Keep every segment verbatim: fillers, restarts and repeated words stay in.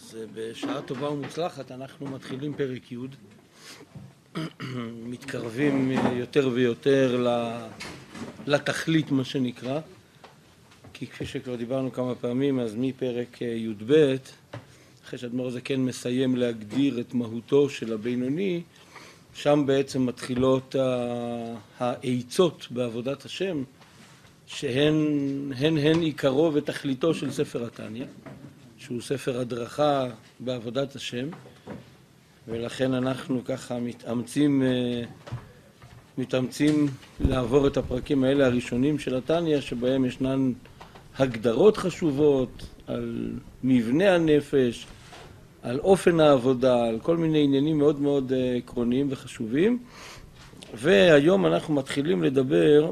אז בשעה טובה ומוצלחת אנחנו מתחילים פרק י', מתקרבים יותר ויותר לתכלית מה שנקרא, כי כפי שכבר דיברנו כמה פעמים, אז מפרק י"ב, אחרי שהאדמו"ר הזקן מסיים להגדיר את מהותו של הבינוני, שם בעצם מתחילות העצות בעבודת השם, שהן הן, הן עיקרו ותכליתו של ספר התניא, שהוא ספר הדרכה בעבודת השם, ולכן אנחנו ככה מתאמצים, מתאמצים לעבור את הפרקים האלה הראשונים של התניא, שבהם ישנן הגדרות חשובות על מבנה הנפש, על אופן העבודה, על כל מיני עניינים מאוד מאוד עקרוניים וחשובים. והיום אנחנו מתחילים לדבר,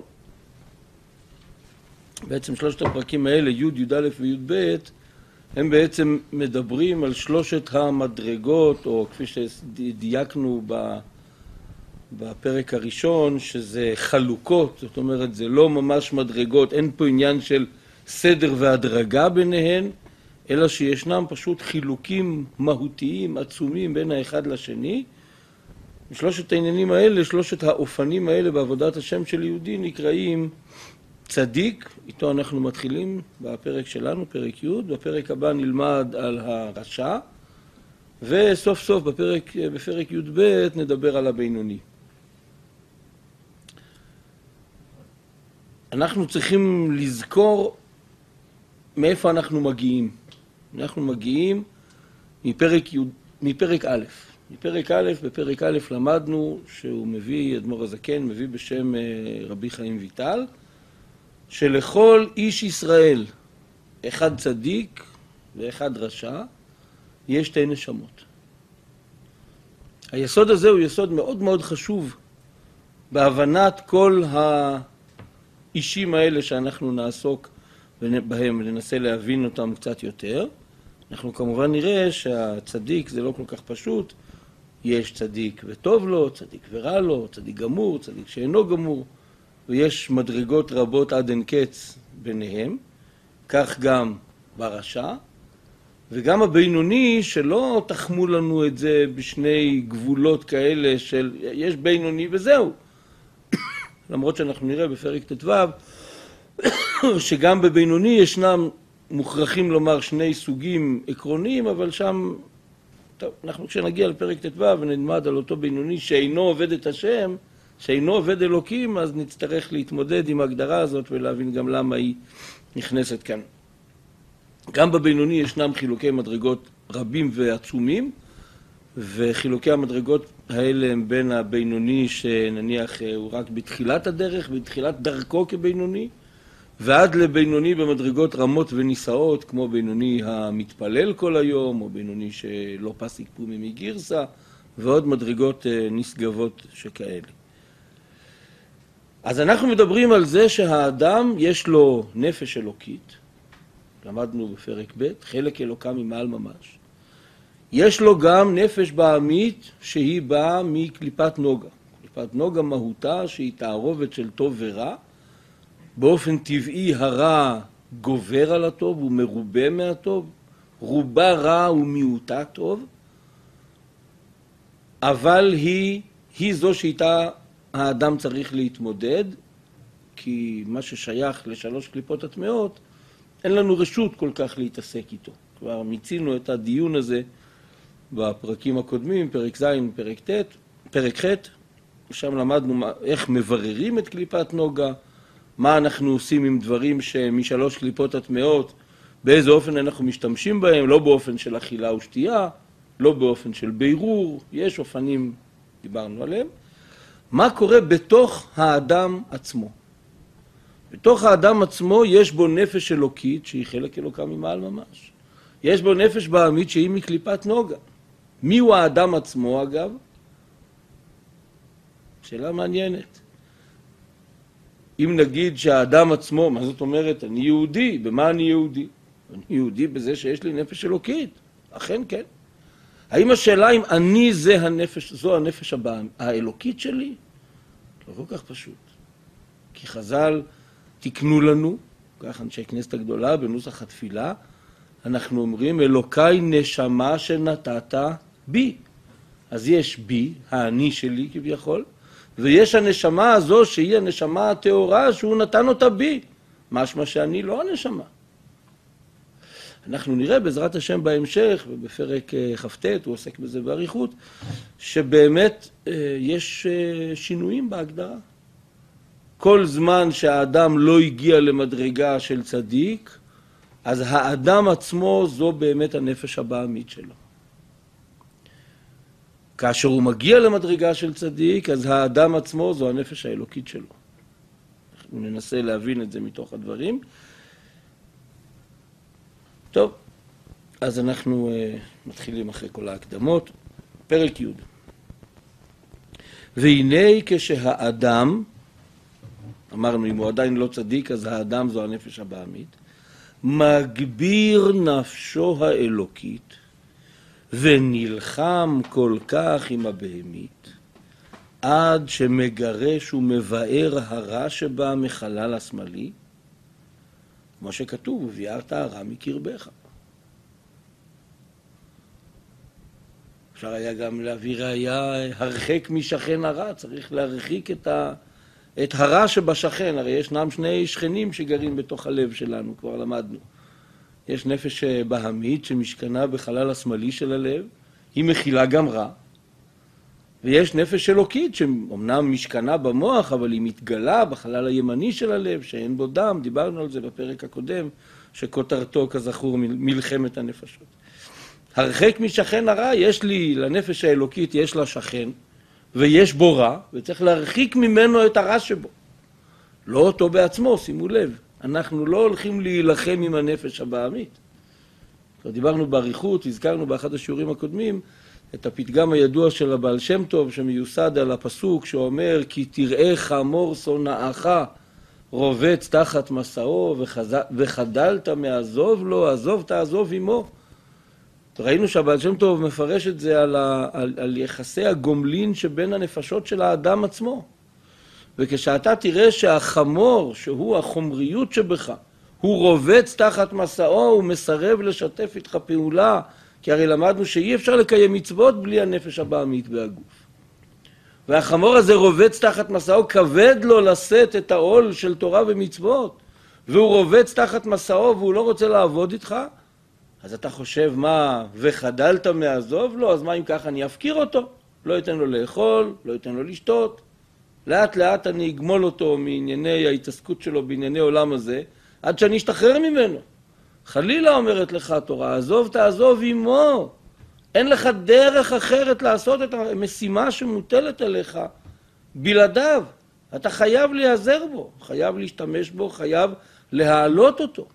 בעצם שלושת הפרקים האלה, י', י"א וי"ב, הם בעצם מדברים על שלושת המדרגות, או כפי שדייקנו בפרק הראשון, שזה חלוקות, זאת אומרת, זה לא ממש מדרגות, אין פה עניין של סדר והדרגה ביניהן, אלא שישנם פשוט חילוקים מהותיים, עצומים בין האחד לשני. שלושת העניינים האלה, שלושת האופנים האלה בעבודת השם של יהודי נקראים צדיק, איתו אנחנו מתחילים בפרק שלנו, פרק י', בפרק הבא נלמד על הרשע, וסוף סוף בפרק, בפרק י"ב נדבר על הבינוני. אנחנו צריכים לזכור מאיפה אנחנו מגיעים. אנחנו מגיעים מפרק, י', מפרק א'. מפרק א', בפרק א' למדנו שהוא מביא, אדמו"ר הזקן מביא בשם רבי חיים ויטל, שלכל איש ישראל, אחד צדיק ואחד רשע, יש שתי נשמות. היסוד הזה הוא יסוד מאוד מאוד חשוב בהבנת כל האישים האלה שאנחנו נעסוק בהם וננסה להבין אותם קצת יותר. אנחנו כמובן נראה שהצדיק זה לא כל כך פשוט. יש צדיק וטוב לו, צדיק ורע לו, צדיק גמור, צדיק שאינו גמור. ויש מדרגות רבות עד אין קץ ביניהם, כך גם ברשע, וגם הבינוני שלא תחמו לנו את זה בשני גבולות כאלה של יש בינוני וזהו. למרות שאנחנו נראה בפרק ט"ו, שגם בבינוני ישנם מוכרחים לומר שני סוגים עקרוניים, אבל שם, טוב, אנחנו כשנגיע לפרק ט"ו ונלמד על אותו בינוני שאינו עובד את השם, שאינו עובד אלוקים, אז נצטרך להתמודד עם ההגדרה הזאת ולהבין גם למה היא נכנסת כאן. גם בבינוני ישנם חילוקי מדרגות רבים ועצומים, וחילוקי המדרגות האלה הם בין הבינוני שנניח הוא רק בתחילת הדרך, בתחילת דרכו כבינוני, ועד לבינוני במדרגות רמות ונישאות, כמו בינוני המתפלל כל היום, או בינוני שלא פסיק פומי מגרסה, ועוד מדרגות נשגבות שכאלה. אז אנחנו מדברים על זה שהאדם יש לו נפש אלוקית, למדנו בפרק ב', חלק אלוקה ממעל ממש. יש לו גם נפש בעמית שהיא באה מקליפת נוגה. קליפת נוגה מהותה שהיא תערובת של טוב ורע. באופן טבעי הרע גובר על הטוב, הוא מרובה מהטוב. רובה רע ומיעוטה טוב. אבל היא, היא זו שאיתה האדם צריך להתמודד, כי מה ששייך לשלוש קליפות הטמאות, אין לנו רשות כל כך להתעסק איתו. כבר מיצינו את הדיון הזה בפרקים הקודמים, פרק ז', פרק ט', פרק ח', שם למדנו איך מבררים את קליפת נוגה, מה אנחנו עושים עם דברים שמשלוש קליפות הטמאות, באיזה אופן אנחנו משתמשים בהם, לא באופן של אכילה ושתייה, לא באופן של בירור, יש אופנים, דיברנו עליהם. מה קורה בתוך האדם עצמו? בתוך האדם עצמו יש בו נפש אלוקית שהיא חלק אלוקה ממעל ממש. יש בו נפש בעמית שהיא מקליפת נוגה. מי הוא האדם עצמו אגב? שאלה מעניינת. אם נגיד שהאדם עצמו, מה זאת אומרת? אני יהודי, במה אני יהודי? אני יהודי בזה שיש לי נפש אלוקית. אכן כן. האם השאלה אם אני זה הנפש, זו הנפש האלוקית שלי? לא כל כך פשוט. כי חז"ל תקנו לנו, כך אנשי כנסת הגדולה בנוסח התפילה, אנחנו אומרים, אלוקיי נשמה שנתת בי. אז יש בי, האני שלי כביכול, ויש הנשמה הזו שהיא הנשמה הטהורה שהוא נתן אותה בי. משמע שאני לא הנשמה. אנחנו נראה בעזרת השם בהמשך, ובפרק כ"ט, הוא עוסק בזה בעריכות, שבאמת יש שינויים בהגדרה. כל זמן שהאדם לא הגיע למדרגה של צדיק, אז האדם עצמו זו באמת הנפש הבעמית שלו. כאשר הוא מגיע למדרגה של צדיק, אז האדם עצמו זו הנפש האלוקית שלו. אנחנו ננסה להבין את זה מתוך הדברים. טוב, אז אנחנו uh, מתחילים אחרי כל ההקדמות. פרק י'. והנה כשהאדם, אמרנו אם הוא עדיין לא צדיק, אז האדם זו הנפש הבעמית, מגביר נפשו האלוקית, ונלחם כל כך עם הבהמית, עד שמגרש ומבאר הרע שבה מחלל השמאלי, כמו שכתוב, וביארת הרע מקרבך. אפשר היה גם להביא ראיה, הרחק משכן הרע, צריך להרחיק את, ה, את הרע שבשכן, הרי ישנם שני שכנים שגרים בתוך הלב שלנו, כבר למדנו. יש נפש בהמית שמשכנה בחלל השמאלי של הלב, היא מכילה גם רע. ויש נפש אלוקית שאומנם משכנה במוח, אבל היא מתגלה בחלל הימני של הלב, שאין בו דם, דיברנו על זה בפרק הקודם, שכותרתו כזכור מלחמת הנפשות. הרחק משכן הרע, יש לי, לנפש האלוקית יש לה שכן, ויש בו רע, וצריך להרחיק ממנו את הרע שבו. לא אותו בעצמו, שימו לב. אנחנו לא הולכים להילחם עם הנפש הבעמית. כבר דיברנו בעריכות, הזכרנו באחד השיעורים הקודמים, את הפתגם הידוע של הבעל שם טוב, שמיוסד על הפסוק שאומר, כי תראה חמור שונאך רובץ תחת מסעו, וחדלת מעזוב לו, עזוב תעזוב עמו. ראינו שהבעל שם טוב מפרש את זה על, ה, על, על יחסי הגומלין שבין הנפשות של האדם עצמו. וכשאתה תראה שהחמור, שהוא החומריות שבך, הוא רובץ תחת מסעו, הוא מסרב לשתף איתך פעולה, כי הרי למדנו שאי אפשר לקיים מצוות בלי הנפש הבעמית והגוף. והחמור הזה רובץ תחת מסעו, כבד לו לשאת את העול של תורה ומצוות, והוא רובץ תחת מסעו והוא לא רוצה לעבוד איתך, אז אתה חושב מה, וחדלת מעזוב לו, אז מה אם ככה אני אפקיר אותו? לא אתן לו לאכול, לא אתן לו לשתות. לאט לאט אני אגמול אותו מענייני ההתעסקות שלו בענייני עולם הזה, עד שאני אשתחרר ממנו. חלילה אומרת לך התורה, עזוב תעזוב עמו. אין לך דרך אחרת לעשות את המשימה שמוטלת עליך בלעדיו. אתה חייב להיעזר בו, חייב להשתמש בו, חייב להעלות אותו.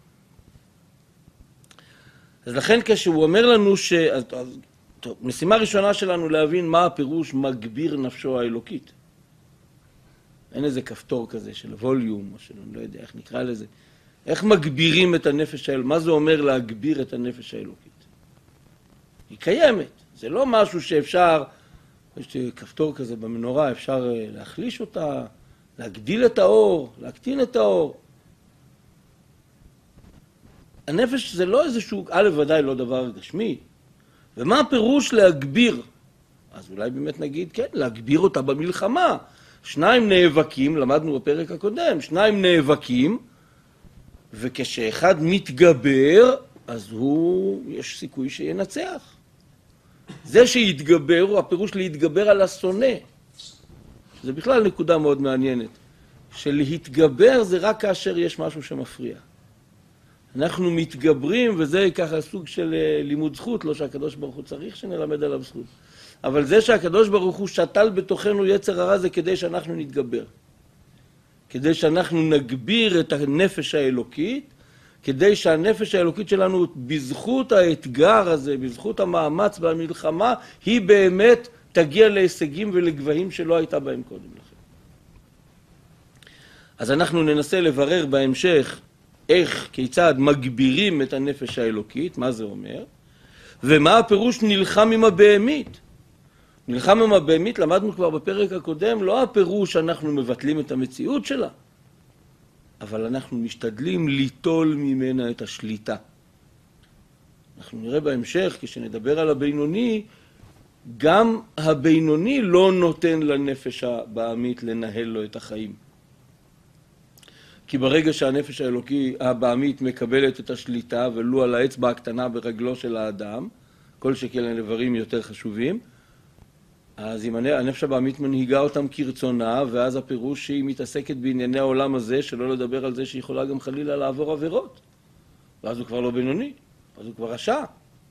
אז לכן כשהוא אומר לנו ש... אז, אז, טוב, משימה ראשונה שלנו להבין מה הפירוש מגביר נפשו האלוקית. אין איזה כפתור כזה של ווליום, או של אני לא יודע איך נקרא לזה. איך מגבירים את הנפש האלוקית? מה זה אומר להגביר את הנפש האלוקית? היא קיימת. זה לא משהו שאפשר, יש כפתור כזה במנורה, אפשר להחליש אותה, להגדיל את האור, להקטין את האור. הנפש זה לא איזשהו, א' ודאי לא דבר גשמי. ומה הפירוש להגביר? אז אולי באמת נגיד, כן, להגביר אותה במלחמה. שניים נאבקים, למדנו בפרק הקודם, שניים נאבקים, וכשאחד מתגבר, אז הוא, יש סיכוי שינצח. זה שיתגבר, הפירוש להתגבר על השונא. זה בכלל נקודה מאוד מעניינת. שלהתגבר זה רק כאשר יש משהו שמפריע. אנחנו מתגברים, וזה ככה סוג של לימוד זכות, לא שהקדוש ברוך הוא צריך שנלמד עליו זכות. אבל זה שהקדוש ברוך הוא שתל בתוכנו יצר הרע זה כדי שאנחנו נתגבר. כדי שאנחנו נגביר את הנפש האלוקית, כדי שהנפש האלוקית שלנו בזכות האתגר הזה, בזכות המאמץ והמלחמה, היא באמת תגיע להישגים ולגבהים שלא הייתה בהם קודם לכן. אז אנחנו ננסה לברר בהמשך איך, כיצד מגבירים את הנפש האלוקית, מה זה אומר, ומה הפירוש נלחם עם הבהמית. נלחם עם הבהמית, למדנו כבר בפרק הקודם, לא הפירוש שאנחנו מבטלים את המציאות שלה, אבל אנחנו משתדלים ליטול ממנה את השליטה. אנחנו נראה בהמשך, כשנדבר על הבינוני, גם הבינוני לא נותן לנפש הבעמית לנהל לו את החיים. כי ברגע שהנפש האלוקי הבעמית מקבלת את השליטה, ולו על האצבע הקטנה ברגלו של האדם, כל שכן הדברים יותר חשובים, אז אם הנפש הבעמית מנהיגה אותם כרצונה, ואז הפירוש שהיא מתעסקת בענייני העולם הזה, שלא לדבר על זה שהיא יכולה גם חלילה לעבור עבירות. ואז הוא כבר לא בינוני, אז הוא כבר רשע.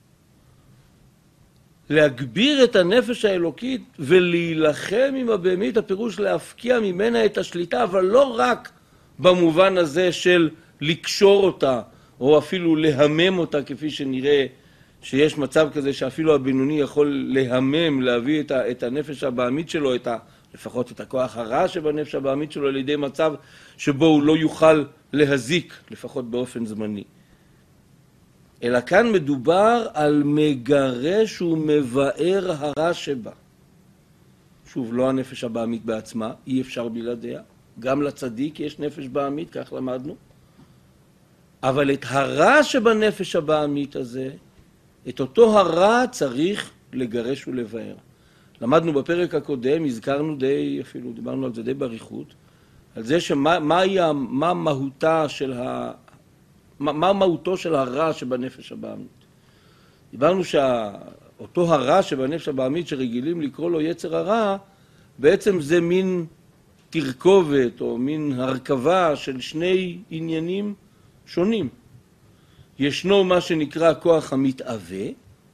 להגביר את הנפש האלוקית ולהילחם עם הבהמית, הפירוש להפקיע ממנה את השליטה, אבל לא רק במובן הזה של לקשור אותה, או אפילו להמם אותה, כפי שנראה שיש מצב כזה שאפילו הבינוני יכול להמם, להביא את, ה, את הנפש הבעמית שלו, את ה, לפחות את הכוח הרע שבנפש הבעמית שלו, על ידי מצב שבו הוא לא יוכל להזיק, לפחות באופן זמני. אלא כאן מדובר על מגרש ומבאר הרע שבה. שוב, לא הנפש הבעמית בעצמה, אי אפשר בלעדיה. גם לצדיק יש נפש בעמית, כך למדנו. אבל את הרע שבנפש הבעמית הזה, את אותו הרע צריך לגרש ולבאר. למדנו בפרק הקודם, הזכרנו די, אפילו דיברנו על זה די באריכות, על זה שמה מה, מה מהותה של ה... מה, מה מהותו של הרע שבנפש הבעמית. דיברנו שאותו הרע שבנפש הבעמית שרגילים לקרוא לו יצר הרע, בעצם זה מין תרכובת או מין הרכבה של שני עניינים שונים. ישנו מה שנקרא כוח המתאווה,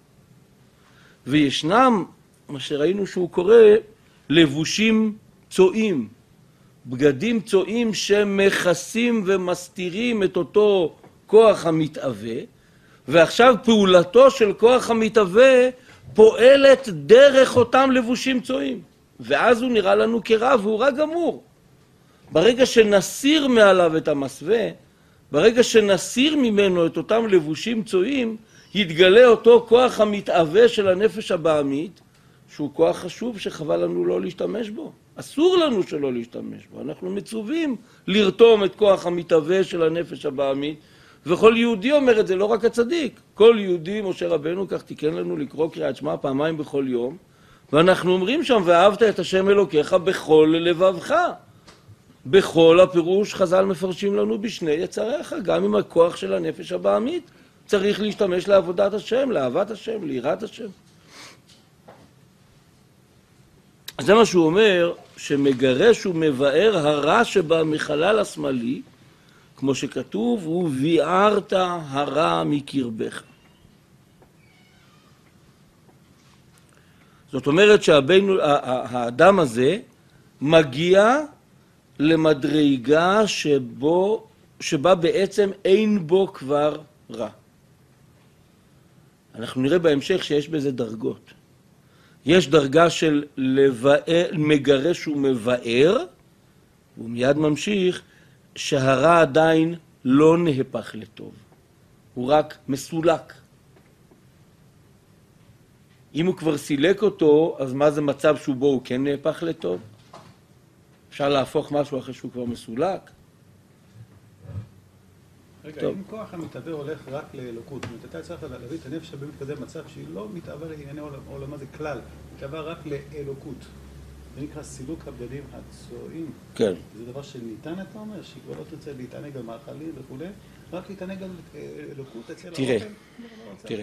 וישנם מה שראינו שהוא קורא לבושים צועים, בגדים צועים שמכסים ומסתירים את אותו כוח המתאווה, ועכשיו פעולתו של כוח המתאווה פועלת דרך אותם לבושים צועים, ואז הוא נראה לנו כרע והוא רע גמור. ברגע שנסיר מעליו את המסווה, ברגע שנסיר ממנו את אותם לבושים צועים, יתגלה אותו כוח המתאווה של הנפש הבעמית, שהוא כוח חשוב שחבל לנו לא להשתמש בו. אסור לנו שלא להשתמש בו. אנחנו מצווים לרתום את כוח המתאווה של הנפש הבעמית, וכל יהודי אומר את זה, לא רק הצדיק. כל יהודי, משה רבנו, כך תיקן לנו לקרוא קריאת שמע פעמיים בכל יום, ואנחנו אומרים שם, ואהבת את השם אלוקיך בכל לבבך. בכל הפירוש חז"ל מפרשים לנו בשני יצריך, גם עם הכוח של הנפש הבעמית, צריך להשתמש לעבודת השם, לאהבת השם, ליראת השם. אז זה מה שהוא אומר, שמגרש ומבאר הרע שבה מחלל השמאלי, כמו שכתוב, וביערת הרע מקרבך. זאת אומרת שהאדם הזה מגיע למדרגה שבו, שבה בעצם אין בו כבר רע. אנחנו נראה בהמשך שיש בזה דרגות. יש דרגה של לבאר, מגרש ומבאר, והוא מיד ממשיך, שהרע עדיין לא נהפך לטוב. הוא רק מסולק. אם הוא כבר סילק אותו, אז מה זה מצב שבו הוא כן נהפך לטוב? אפשר להפוך משהו אחרי שהוא כבר מסולק? רגע, טוב. אם כוח המתעבר הולך רק לאלוקות, זאת אומרת, אתה צריך להביא את הנפש הבאמת כזה מצב שהיא לא מתעבר לענייני עולמה, זה כלל, מתעבר רק לאלוקות. זה נקרא סילוק הבגדים הצועים. כן. זה דבר שניתן, אתה אומר, שכבר לא תרצה להתענג על מאכלים וכו', רק להתענג על אלוקות אצל האוכל. תראה, תראה.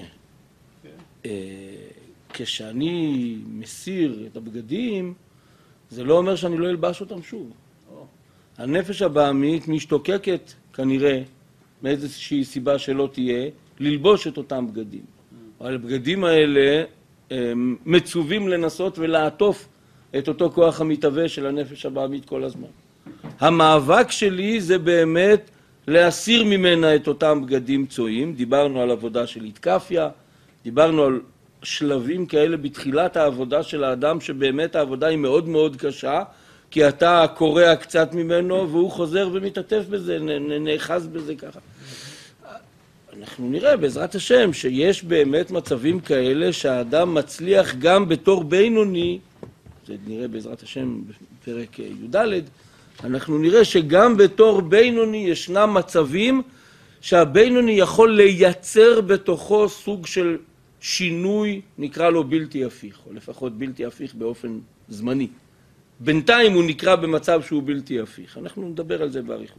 כשאני מסיר את הבגדים, זה לא אומר שאני לא אלבש אותם שוב. הנפש הבעמית משתוקקת, כנראה, מאיזושהי סיבה שלא תהיה, ללבוש את אותם בגדים. אבל הבגדים האלה מצווים לנסות ולעטוף את אותו כוח המתהווה של הנפש הבעמית כל הזמן. המאבק שלי זה באמת להסיר ממנה את אותם בגדים צועים. דיברנו על עבודה של התקפיה, דיברנו על שלבים כאלה בתחילת העבודה של האדם, שבאמת העבודה היא מאוד מאוד קשה, כי אתה קורע קצת ממנו והוא חוזר ומתעטף בזה, נאחז בזה ככה. אנחנו נראה בעזרת השם שיש באמת מצבים כאלה שהאדם מצליח גם בתור בינוני, זה נראה בעזרת השם בפרק י"ד, אנחנו נראה שגם בתור בינוני ישנם מצבים שהבינוני יכול לייצר בתוכו סוג של שינוי, נקרא לו בלתי הפיך, או לפחות בלתי הפיך באופן זמני. בינתיים הוא נקרא במצב שהוא בלתי הפיך. אנחנו נדבר על זה באריכות.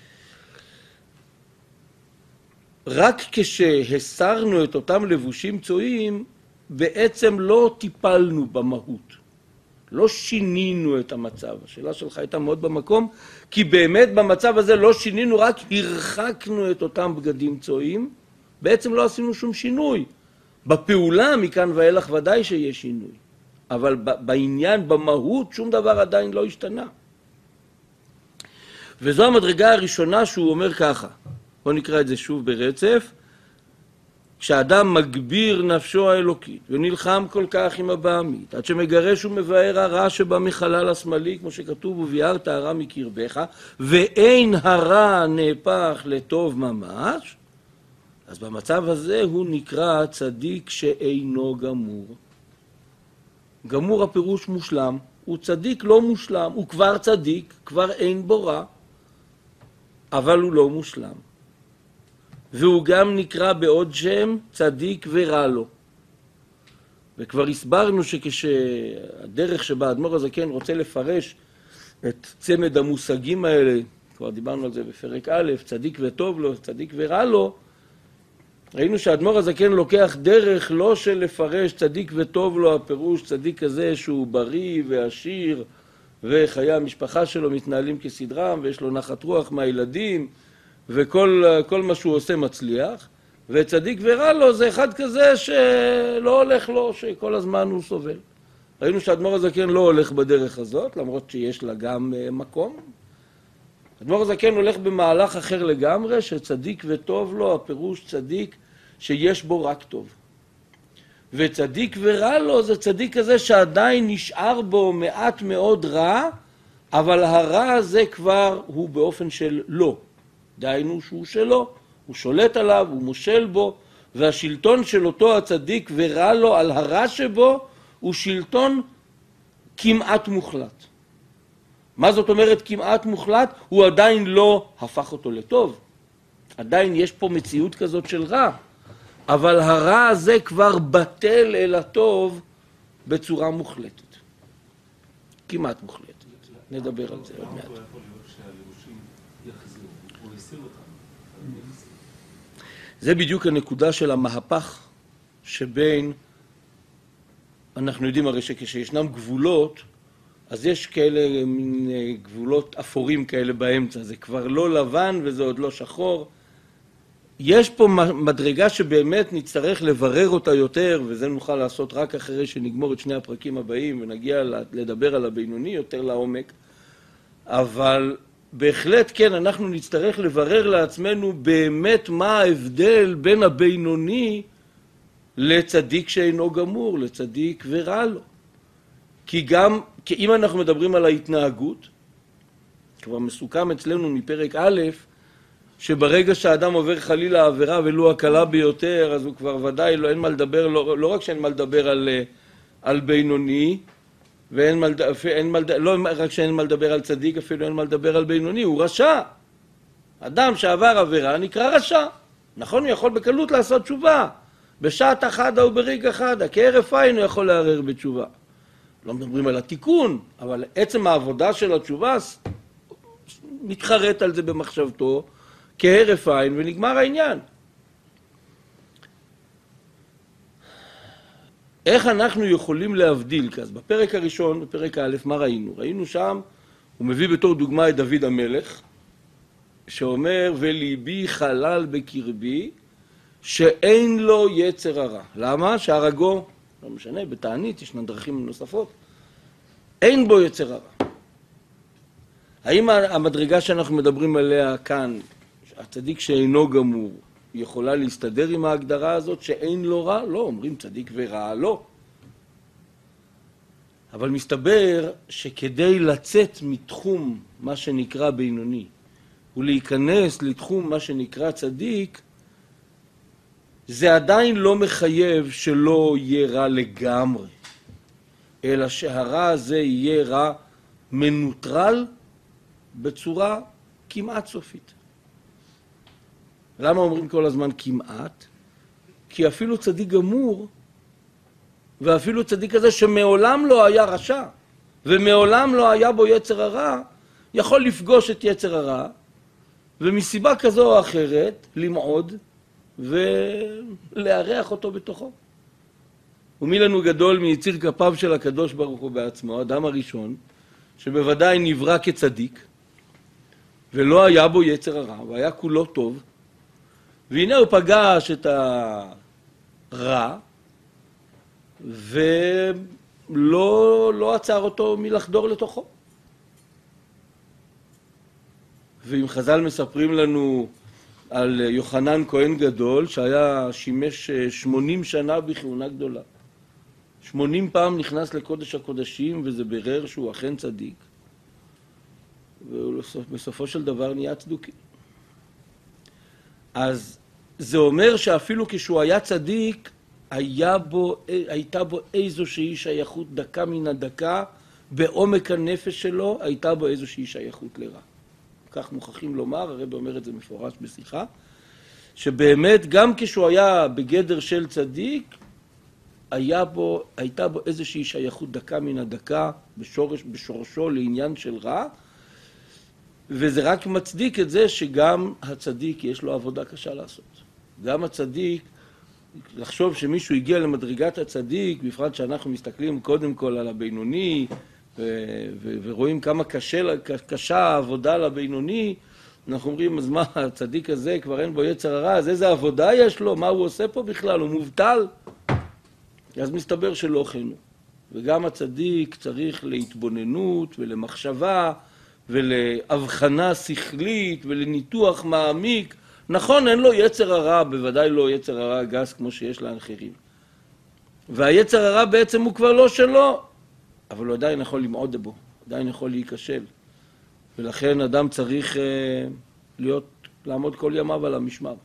רק כשהסרנו את אותם לבושים צועים, בעצם לא טיפלנו במהות. לא שינינו את המצב. השאלה שלך הייתה מאוד במקום, כי באמת במצב הזה לא שינינו, רק הרחקנו את אותם בגדים צועים. בעצם לא עשינו שום שינוי. בפעולה מכאן ואילך ודאי שיש שינוי. אבל בעניין, במהות, שום דבר עדיין לא השתנה. וזו המדרגה הראשונה שהוא אומר ככה. בואו נקרא את זה שוב ברצף. כשאדם מגביר נפשו האלוקית ונלחם כל כך עם הבעמית, עד שמגרש ומבאר הרע שבא מחלל השמאלי, כמו שכתוב, וביארת הרע מקרבך, ואין הרע נהפך לטוב ממש, אז במצב הזה הוא נקרא צדיק שאינו גמור. גמור הפירוש מושלם, הוא צדיק לא מושלם, הוא כבר צדיק, כבר אין בו רע, אבל הוא לא מושלם. והוא גם נקרא בעוד שם צדיק ורע לו. וכבר הסברנו שכשהדרך שבה האדמו"ר הזקן רוצה לפרש את צמד המושגים האלה, כבר דיברנו על זה בפרק א', צדיק וטוב לו, צדיק ורע לו, ראינו שהאדמו"ר הזקן לוקח דרך לא של לפרש צדיק וטוב לו, הפירוש צדיק כזה שהוא בריא ועשיר, וחיי המשפחה שלו מתנהלים כסדרם, ויש לו נחת רוח מהילדים, וכל כל מה שהוא עושה מצליח, וצדיק ורע לו זה אחד כזה שלא הולך לו, שכל הזמן הוא סובל. ראינו שהאדמו"ר הזקן לא הולך בדרך הזאת, למרות שיש לה גם מקום. האדמו"ר הזקן הולך במהלך אחר לגמרי, שצדיק וטוב לו, הפירוש צדיק שיש בו רק טוב. וצדיק ורע לו זה צדיק כזה שעדיין נשאר בו מעט מאוד רע, אבל הרע הזה כבר הוא באופן של לא. דהיינו שהוא שלו, הוא שולט עליו, הוא מושל בו, והשלטון של אותו הצדיק ורע לו על הרע שבו הוא שלטון כמעט מוחלט. מה זאת אומרת כמעט מוחלט? הוא עדיין לא הפך אותו לטוב. עדיין יש פה מציאות כזאת של רע, אבל הרע הזה כבר בטל אל הטוב בצורה מוחלטת. כמעט מוחלטת. נדבר על זה עוד מעט. זה בדיוק הנקודה של המהפך שבין, אנחנו יודעים הרי שכשישנם גבולות, אז יש כאלה מין גבולות אפורים כאלה באמצע, זה כבר לא לבן וזה עוד לא שחור. יש פה מדרגה שבאמת נצטרך לברר אותה יותר, וזה נוכל לעשות רק אחרי שנגמור את שני הפרקים הבאים ונגיע לדבר על הבינוני יותר לעומק. אבל בהחלט כן, אנחנו נצטרך לברר לעצמנו באמת מה ההבדל בין הבינוני לצדיק שאינו גמור, לצדיק ורע לו. כי גם, כי אם אנחנו מדברים על ההתנהגות, כבר מסוכם אצלנו מפרק א', שברגע שהאדם עובר חלילה עבירה ולו הקלה ביותר, אז הוא כבר ודאי לא, אין מה לדבר, לא, לא רק שאין מה לדבר על, על בינוני, ואין מה, אין מה, לא רק שאין מה לדבר על צדיק, אפילו אין מה לדבר על בינוני, הוא רשע. אדם שעבר עבירה נקרא רשע. נכון, הוא יכול בקלות לעשות תשובה. בשעת אחדה או ברגע אחדה, כהרף עין הוא יכול לערער בתשובה. לא מדברים על התיקון, אבל עצם העבודה של התשובה מתחרט על זה במחשבתו, כהרף עין, ונגמר העניין. איך אנחנו יכולים להבדיל? אז בפרק הראשון, בפרק א', מה ראינו? ראינו שם, הוא מביא בתור דוגמה את דוד המלך, שאומר, וליבי חלל בקרבי, שאין לו יצר הרע. למה? שהרגו, לא משנה, בתענית, ישנן דרכים נוספות, אין בו יצר הרע. האם המדרגה שאנחנו מדברים עליה כאן, הצדיק שאינו גמור, יכולה להסתדר עם ההגדרה הזאת שאין לו רע? לא, אומרים צדיק ורע לא. אבל מסתבר שכדי לצאת מתחום מה שנקרא בינוני, ולהיכנס לתחום מה שנקרא צדיק, זה עדיין לא מחייב שלא יהיה רע לגמרי, אלא שהרע הזה יהיה רע מנוטרל בצורה כמעט סופית. למה אומרים כל הזמן כמעט? כי אפילו צדיק גמור, ואפילו צדיק כזה שמעולם לא היה רשע, ומעולם לא היה בו יצר הרע, יכול לפגוש את יצר הרע, ומסיבה כזו או אחרת למעוד ולארח אותו בתוכו. ומי לנו גדול מיציר כפיו של הקדוש ברוך הוא בעצמו, האדם הראשון, שבוודאי נברא כצדיק, ולא היה בו יצר הרע, והיה כולו טוב, והנה הוא פגש את הרע, ולא לא עצר אותו מלחדור לתוכו. ואם חז"ל מספרים לנו על יוחנן כהן גדול, שהיה שימש שמונים שנה בכהונה גדולה. שמונים פעם נכנס לקודש הקודשים, וזה ברר שהוא אכן צדיק. ובסופו של דבר נהיה צדוקי. אז זה אומר שאפילו כשהוא היה צדיק, היה בו, הייתה בו איזושהי שייכות דקה מן הדקה, בעומק הנפש שלו הייתה בו איזושהי שייכות לרע. כך מוכרחים לומר, הרב אומר את זה מפורש בשיחה, שבאמת גם כשהוא היה בגדר של צדיק, היה בו, הייתה בו איזושהי שייכות דקה מן הדקה, בשורש, בשורשו לעניין של רע, וזה רק מצדיק את זה שגם הצדיק יש לו עבודה קשה לעשות. גם הצדיק, לחשוב שמישהו הגיע למדרגת הצדיק, בפרט שאנחנו מסתכלים קודם כל על הבינוני, ו- ו- ורואים כמה קשה, קשה העבודה לבינוני, אנחנו אומרים, אז מה, הצדיק הזה כבר אין בו יצר הרע, אז איזה עבודה יש לו, מה הוא עושה פה בכלל, הוא מובטל. אז מסתבר שלא כן הוא. וגם הצדיק צריך להתבוננות ולמחשבה ולהבחנה שכלית ולניתוח מעמיק. נכון, אין לו יצר הרע, בוודאי לא יצר הרע גס כמו שיש לאחרים. והיצר הרע בעצם הוא כבר לא שלו, אבל הוא עדיין יכול למעוד בו, עדיין יכול להיכשל. ולכן אדם צריך אה, להיות, לעמוד כל ימיו על המשמר.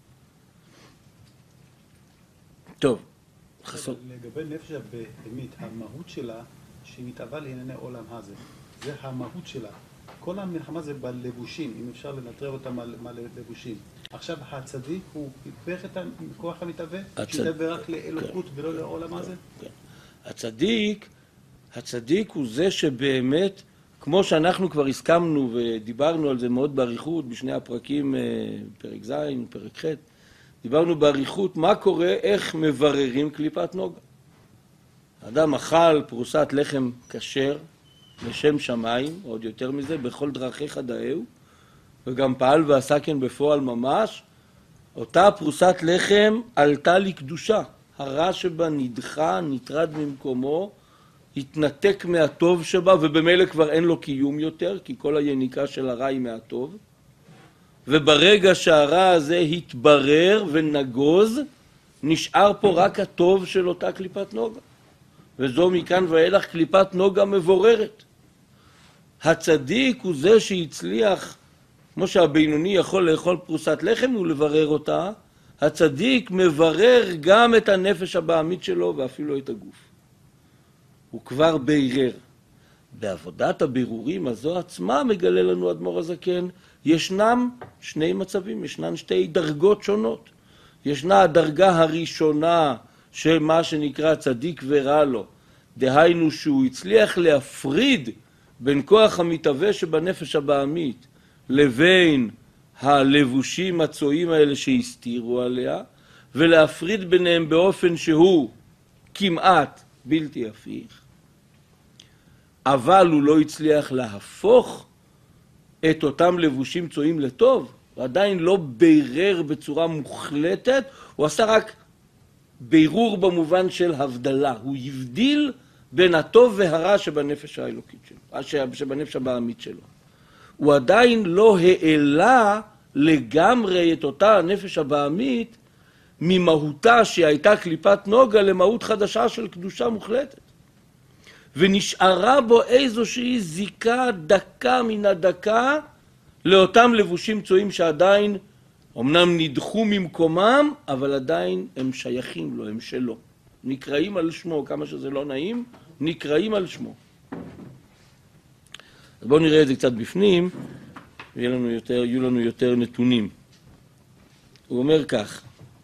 טוב. חסון. לגבי נפש הבהמית, המהות שלה שהיא מתאווה לענייני עולם הזה. זה המהות שלה. כל המלחמה זה בלבושים, אם אפשר לנטרל אותם על, על לבושים. עכשיו הצדיק הוא היפך את הכוח המתאווה, הצד... שיתאווה רק לאלוקות כן. ולא לעולם הזה? כן. הצדיק, הצדיק הוא זה שבאמת, כמו שאנחנו כבר הסכמנו ודיברנו על זה מאוד בעריכות בשני הפרקים, פרק ז', פרק ח', דיברנו בעריכות מה קורה, איך מבררים קליפת נוגה. האדם אכל פרוסת לחם כשר לשם שמיים, עוד יותר מזה, בכל דרכיך דאהו, וגם פעל ועשה כן בפועל ממש. אותה פרוסת לחם עלתה לקדושה. הרע שבה נדחה, נטרד ממקומו, התנתק מהטוב שבה, ובמילא כבר אין לו קיום יותר, כי כל היניקה של הרע היא מהטוב. וברגע שהרע הזה התברר ונגוז, נשאר פה רק הטוב של אותה קליפת נוגה. וזו מכאן ואילך קליפת נוגה מבוררת. הצדיק הוא זה שהצליח, כמו שהבינוני יכול לאכול פרוסת לחם ולברר אותה, הצדיק מברר גם את הנפש הבהמית שלו ואפילו את הגוף. הוא כבר בירר. בעבודת הבירורים הזו עצמה מגלה לנו אדמו"ר הזקן, ישנם שני מצבים, ישנן שתי דרגות שונות. ישנה הדרגה הראשונה של מה שנקרא צדיק ורע לו, דהיינו שהוא הצליח להפריד בין כוח המתהווה שבנפש הבהמית לבין הלבושים הצועים האלה שהסתירו עליה, ולהפריד ביניהם באופן שהוא כמעט בלתי הפיך, אבל הוא לא הצליח להפוך את אותם לבושים צועים לטוב, הוא עדיין לא בירר בצורה מוחלטת, הוא עשה רק בירור במובן של הבדלה, הוא הבדיל בין הטוב והרע שבנפש האלוקית שלו, שבנפש הבהמית שלו. הוא עדיין לא העלה לגמרי את אותה הנפש הבהמית ממהותה שהייתה קליפת נוגה למהות חדשה של קדושה מוחלטת. ונשארה בו איזושהי זיקה דקה מן הדקה לאותם לבושים צועים שעדיין אמנם נדחו ממקומם, אבל עדיין הם שייכים לו, הם שלו. נקראים על שמו, כמה שזה לא נעים, נקראים על שמו. אז בואו נראה את זה קצת בפנים, ויהיו לנו יותר, יהיו לנו יותר נתונים. הוא אומר כך,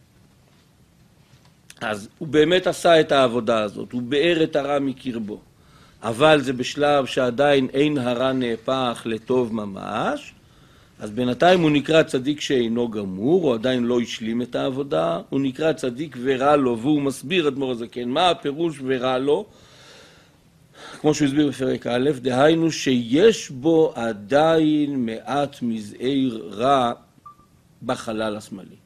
אז הוא באמת עשה את העבודה הזאת, הוא באר את הרע מקרבו, אבל זה בשלב שעדיין אין הרע נהפך לטוב ממש, אז בינתיים הוא נקרא צדיק שאינו גמור, הוא עדיין לא השלים את העבודה, הוא נקרא צדיק ורע לו, והוא מסביר אדמו"ר הזקן, מה הפירוש ורע לו? כמו שהוא הסביר בפרק א', דהיינו שיש בו עדיין מעט מזעיר רע בחלל השמאלי.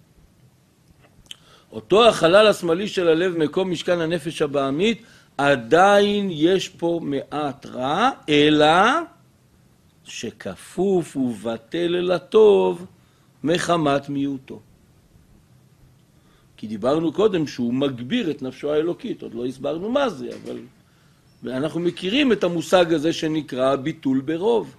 אותו החלל השמאלי של הלב, מקום משכן הנפש הבעמית, עדיין יש פה מעט רע, אלא שכפוף ובטל אל הטוב מחמת מיעוטו. כי דיברנו קודם שהוא מגביר את נפשו האלוקית, עוד לא הסברנו מה זה, אבל אנחנו מכירים את המושג הזה שנקרא ביטול ברוב.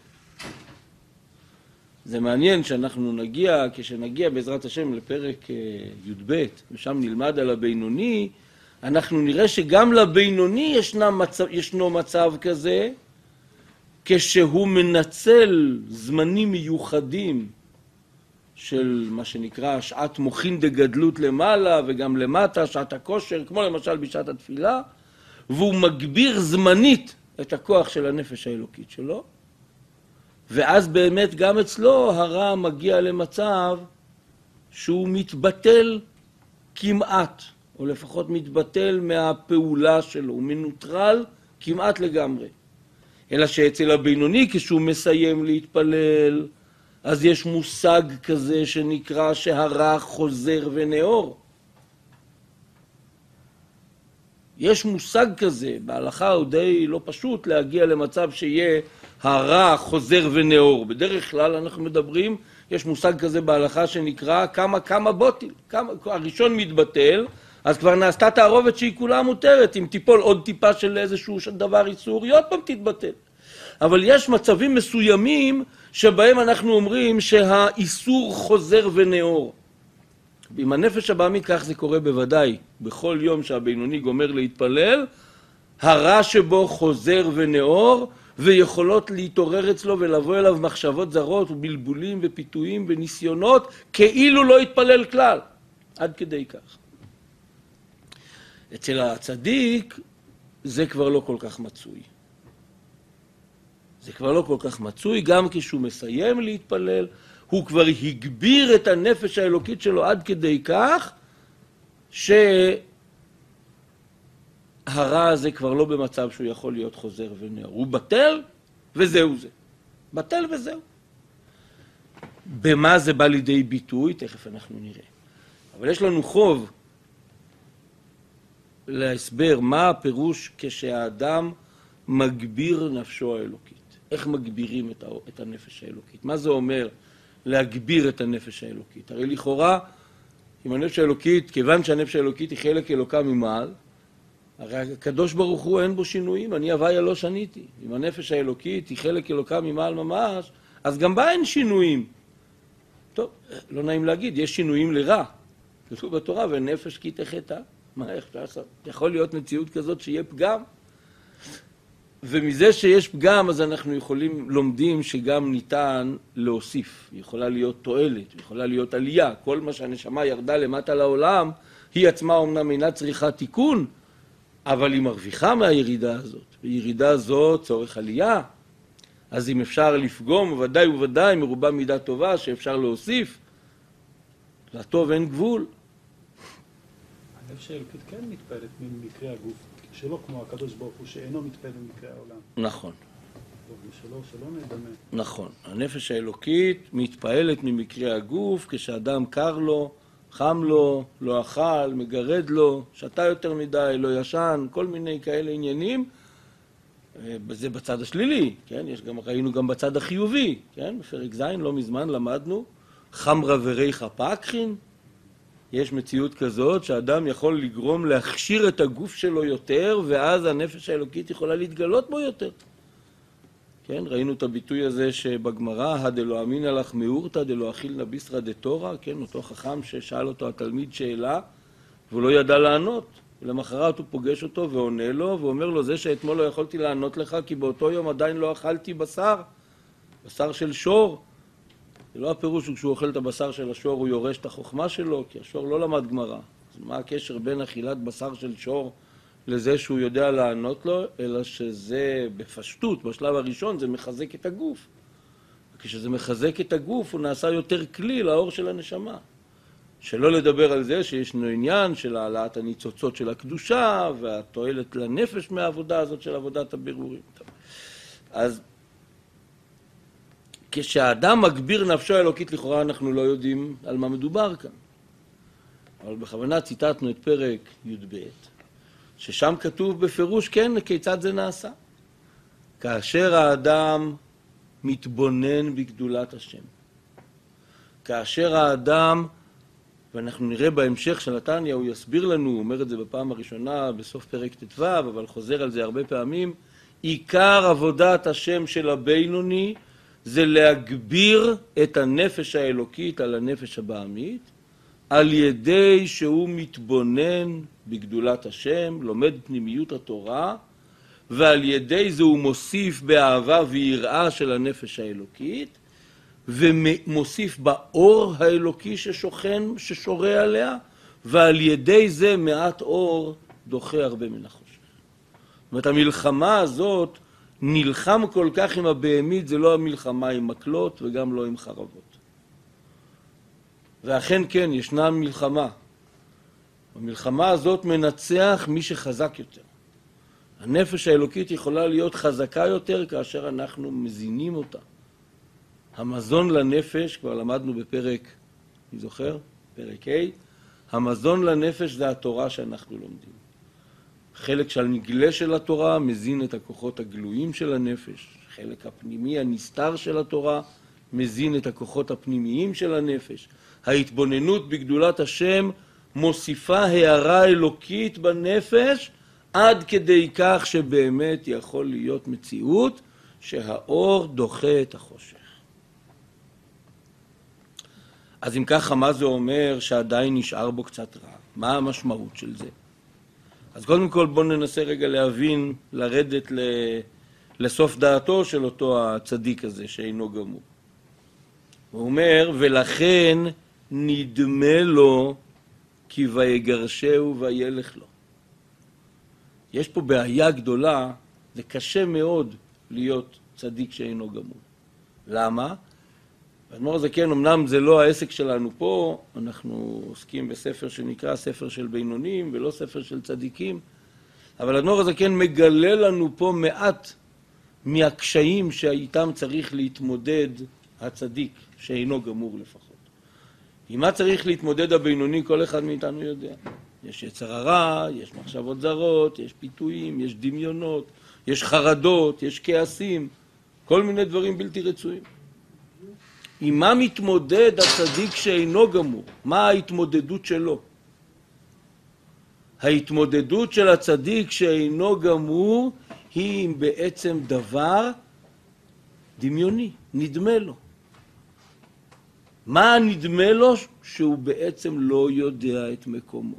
זה מעניין שאנחנו נגיע, כשנגיע בעזרת השם לפרק י"ב, ושם נלמד על הבינוני, אנחנו נראה שגם לבינוני ישנו מצב, ישנו מצב כזה, כשהוא מנצל זמנים מיוחדים של מה שנקרא שעת מוחין דגדלות למעלה וגם למטה, שעת הכושר, כמו למשל בשעת התפילה, והוא מגביר זמנית את הכוח של הנפש האלוקית שלו, ואז באמת גם אצלו הרע מגיע למצב שהוא מתבטל כמעט, או לפחות מתבטל מהפעולה שלו, הוא מנוטרל כמעט לגמרי. אלא שאצל הבינוני כשהוא מסיים להתפלל, אז יש מושג כזה שנקרא שהרע חוזר ונאור. יש מושג כזה, בהלכה הוא די לא פשוט להגיע למצב שיהיה הרע חוזר ונאור. בדרך כלל אנחנו מדברים, יש מושג כזה בהלכה שנקרא כמה כמה בוטיל. כמה, הראשון מתבטל, אז כבר נעשתה תערובת שהיא כולה מותרת. אם תיפול עוד טיפה של איזשהו דבר איסור, היא עוד פעם תתבטל. אבל יש מצבים מסוימים שבהם אנחנו אומרים שהאיסור חוזר ונאור. עם הנפש הבעמית כך זה קורה בוודאי. בכל יום שהבינוני גומר להתפלל, הרע שבו חוזר ונאור, ויכולות להתעורר אצלו ולבוא אליו מחשבות זרות ובלבולים ופיתויים וניסיונות, כאילו לא יתפלל כלל. עד כדי כך. אצל הצדיק זה כבר לא כל כך מצוי. זה כבר לא כל כך מצוי, גם כשהוא מסיים להתפלל, הוא כבר הגביר את הנפש האלוקית שלו עד כדי כך, שהרע הזה כבר לא במצב שהוא יכול להיות חוזר ונאור. הוא בטל וזהו זה. בטל וזהו. במה זה בא לידי ביטוי? תכף אנחנו נראה. אבל יש לנו חוב להסבר מה הפירוש כשהאדם מגביר נפשו האלוקית. איך מגבירים את הנפש האלוקית? מה זה אומר להגביר את הנפש האלוקית? הרי לכאורה, עם הנפש האלוקית, כיוון שהנפש האלוקית היא חלק אלוקה ממעל, הרי הקדוש ברוך הוא אין בו שינויים, אני הוויה לא שניתי. אם הנפש האלוקית היא חלק אלוקה ממעל ממש, אז גם בה אין שינויים. טוב, לא נעים להגיד, יש שינויים לרע. כתוב בתורה, ונפש כי תחטא. מה, איך אפשר לעשות? יכול להיות מציאות כזאת שיהיה פגם. ומזה שיש פגם, אז אנחנו יכולים, לומדים שגם ניתן להוסיף. יכולה להיות תועלת, יכולה להיות עלייה. כל מה שהנשמה ירדה למטה לעולם, היא עצמה אומנם אינה צריכה תיקון, אבל היא מרוויחה מהירידה הזאת. וירידה הזאת צורך עלייה. אז אם אפשר לפגום, ודאי וודאי, מרובה מידה טובה שאפשר להוסיף, לטוב אין גבול. הנפש האלוקית כן מתפעלת ממקרה הגוף, שלא כמו הקדוש ברוך הוא שאינו מתפעל ממקרה העולם. נכון. שלא, שלא נדמה. נכון. הנפש האלוקית מתפעלת ממקרה הגוף, כשאדם קר לו, חם לו, לא אכל, מגרד לו, שתה יותר מדי, לא ישן, כל מיני כאלה עניינים. זה בצד השלילי, כן? יש גם, ראינו גם בצד החיובי, כן? בפרק ז' לא מזמן למדנו, חמרה וריחה פקחין. יש מציאות כזאת שאדם יכול לגרום להכשיר את הגוף שלו יותר, ואז הנפש האלוקית יכולה להתגלות בו יותר. כן? ראינו את הביטוי הזה שבגמרא, הדלא אמינא לך מאורתא דלא אכילנא ביסרא דתורא, כן? אותו חכם ששאל אותו התלמיד שאלה, והוא לא ידע לענות. ולמחרת הוא פוגש אותו ועונה לו, ואומר לו, זה שאתמול לא יכולתי לענות לך, כי באותו יום עדיין לא אכלתי בשר, בשר של שור. זה לא הפירוש שכשהוא אוכל את הבשר של השור הוא יורש את החוכמה שלו, כי השור לא למד גמרא. אז מה הקשר בין אכילת בשר של שור לזה שהוא יודע לענות לו, אלא שזה בפשטות, בשלב הראשון זה מחזק את הגוף. כשזה מחזק את הגוף הוא נעשה יותר כלי לאור של הנשמה. שלא לדבר על זה שישנו עניין של העלאת הניצוצות של הקדושה והתועלת לנפש מהעבודה הזאת של עבודת הבירורים. אז כשהאדם מגביר נפשו האלוקית, לכאורה אנחנו לא יודעים על מה מדובר כאן. אבל בכוונה ציטטנו את פרק י' ב', ששם כתוב בפירוש כן כיצד זה נעשה. כאשר האדם מתבונן בגדולת השם. כאשר האדם, ואנחנו נראה בהמשך של התניא, הוא יסביר לנו, הוא אומר את זה בפעם הראשונה בסוף פרק ט"ו, אבל חוזר על זה הרבה פעמים, עיקר עבודת השם של הבינוני זה להגביר את הנפש האלוקית על הנפש הבהמית, על ידי שהוא מתבונן בגדולת השם, לומד פנימיות התורה, ועל ידי זה הוא מוסיף באהבה ויראה של הנפש האלוקית, ומוסיף באור האלוקי ששוכן, ששורה עליה, ועל ידי זה מעט אור דוחה הרבה מן החושך. זאת אומרת, המלחמה הזאת נלחם כל כך עם הבהמית, זה לא המלחמה עם מקלות וגם לא עם חרבות. ואכן כן, ישנה מלחמה. המלחמה הזאת מנצח מי שחזק יותר. הנפש האלוקית יכולה להיות חזקה יותר כאשר אנחנו מזינים אותה. המזון לנפש, כבר למדנו בפרק, אני זוכר? פרק ה', המזון לנפש זה התורה שאנחנו לומדים. חלק של נגלה של התורה מזין את הכוחות הגלויים של הנפש. חלק הפנימי הנסתר של התורה מזין את הכוחות הפנימיים של הנפש. ההתבוננות בגדולת השם מוסיפה הערה אלוקית בנפש, עד כדי כך שבאמת יכול להיות מציאות שהאור דוחה את החושך. אז אם ככה, מה זה אומר שעדיין נשאר בו קצת רע? מה המשמעות של זה? אז קודם כל בואו ננסה רגע להבין, לרדת לסוף דעתו של אותו הצדיק הזה שאינו גמור. הוא אומר, ולכן נדמה לו כי ויגרשהו וילך לו. יש פה בעיה גדולה, זה קשה מאוד להיות צדיק שאינו גמור. למה? האדמו"ר הזקן, אמנם זה לא העסק שלנו פה, אנחנו עוסקים בספר שנקרא ספר של בינונים ולא ספר של צדיקים, אבל האדמו"ר הזקן מגלה לנו פה מעט מהקשיים שאיתם צריך להתמודד הצדיק שאינו גמור לפחות. עם מה צריך להתמודד הבינוני כל אחד מאיתנו יודע. יש יצר הרע, יש מחשבות זרות, יש פיתויים, יש דמיונות, יש חרדות, יש כעסים, כל מיני דברים בלתי רצויים. עם מה מתמודד הצדיק שאינו גמור? מה ההתמודדות שלו? ההתמודדות של הצדיק שאינו גמור היא בעצם דבר דמיוני, נדמה לו. מה נדמה לו? שהוא בעצם לא יודע את מקומו.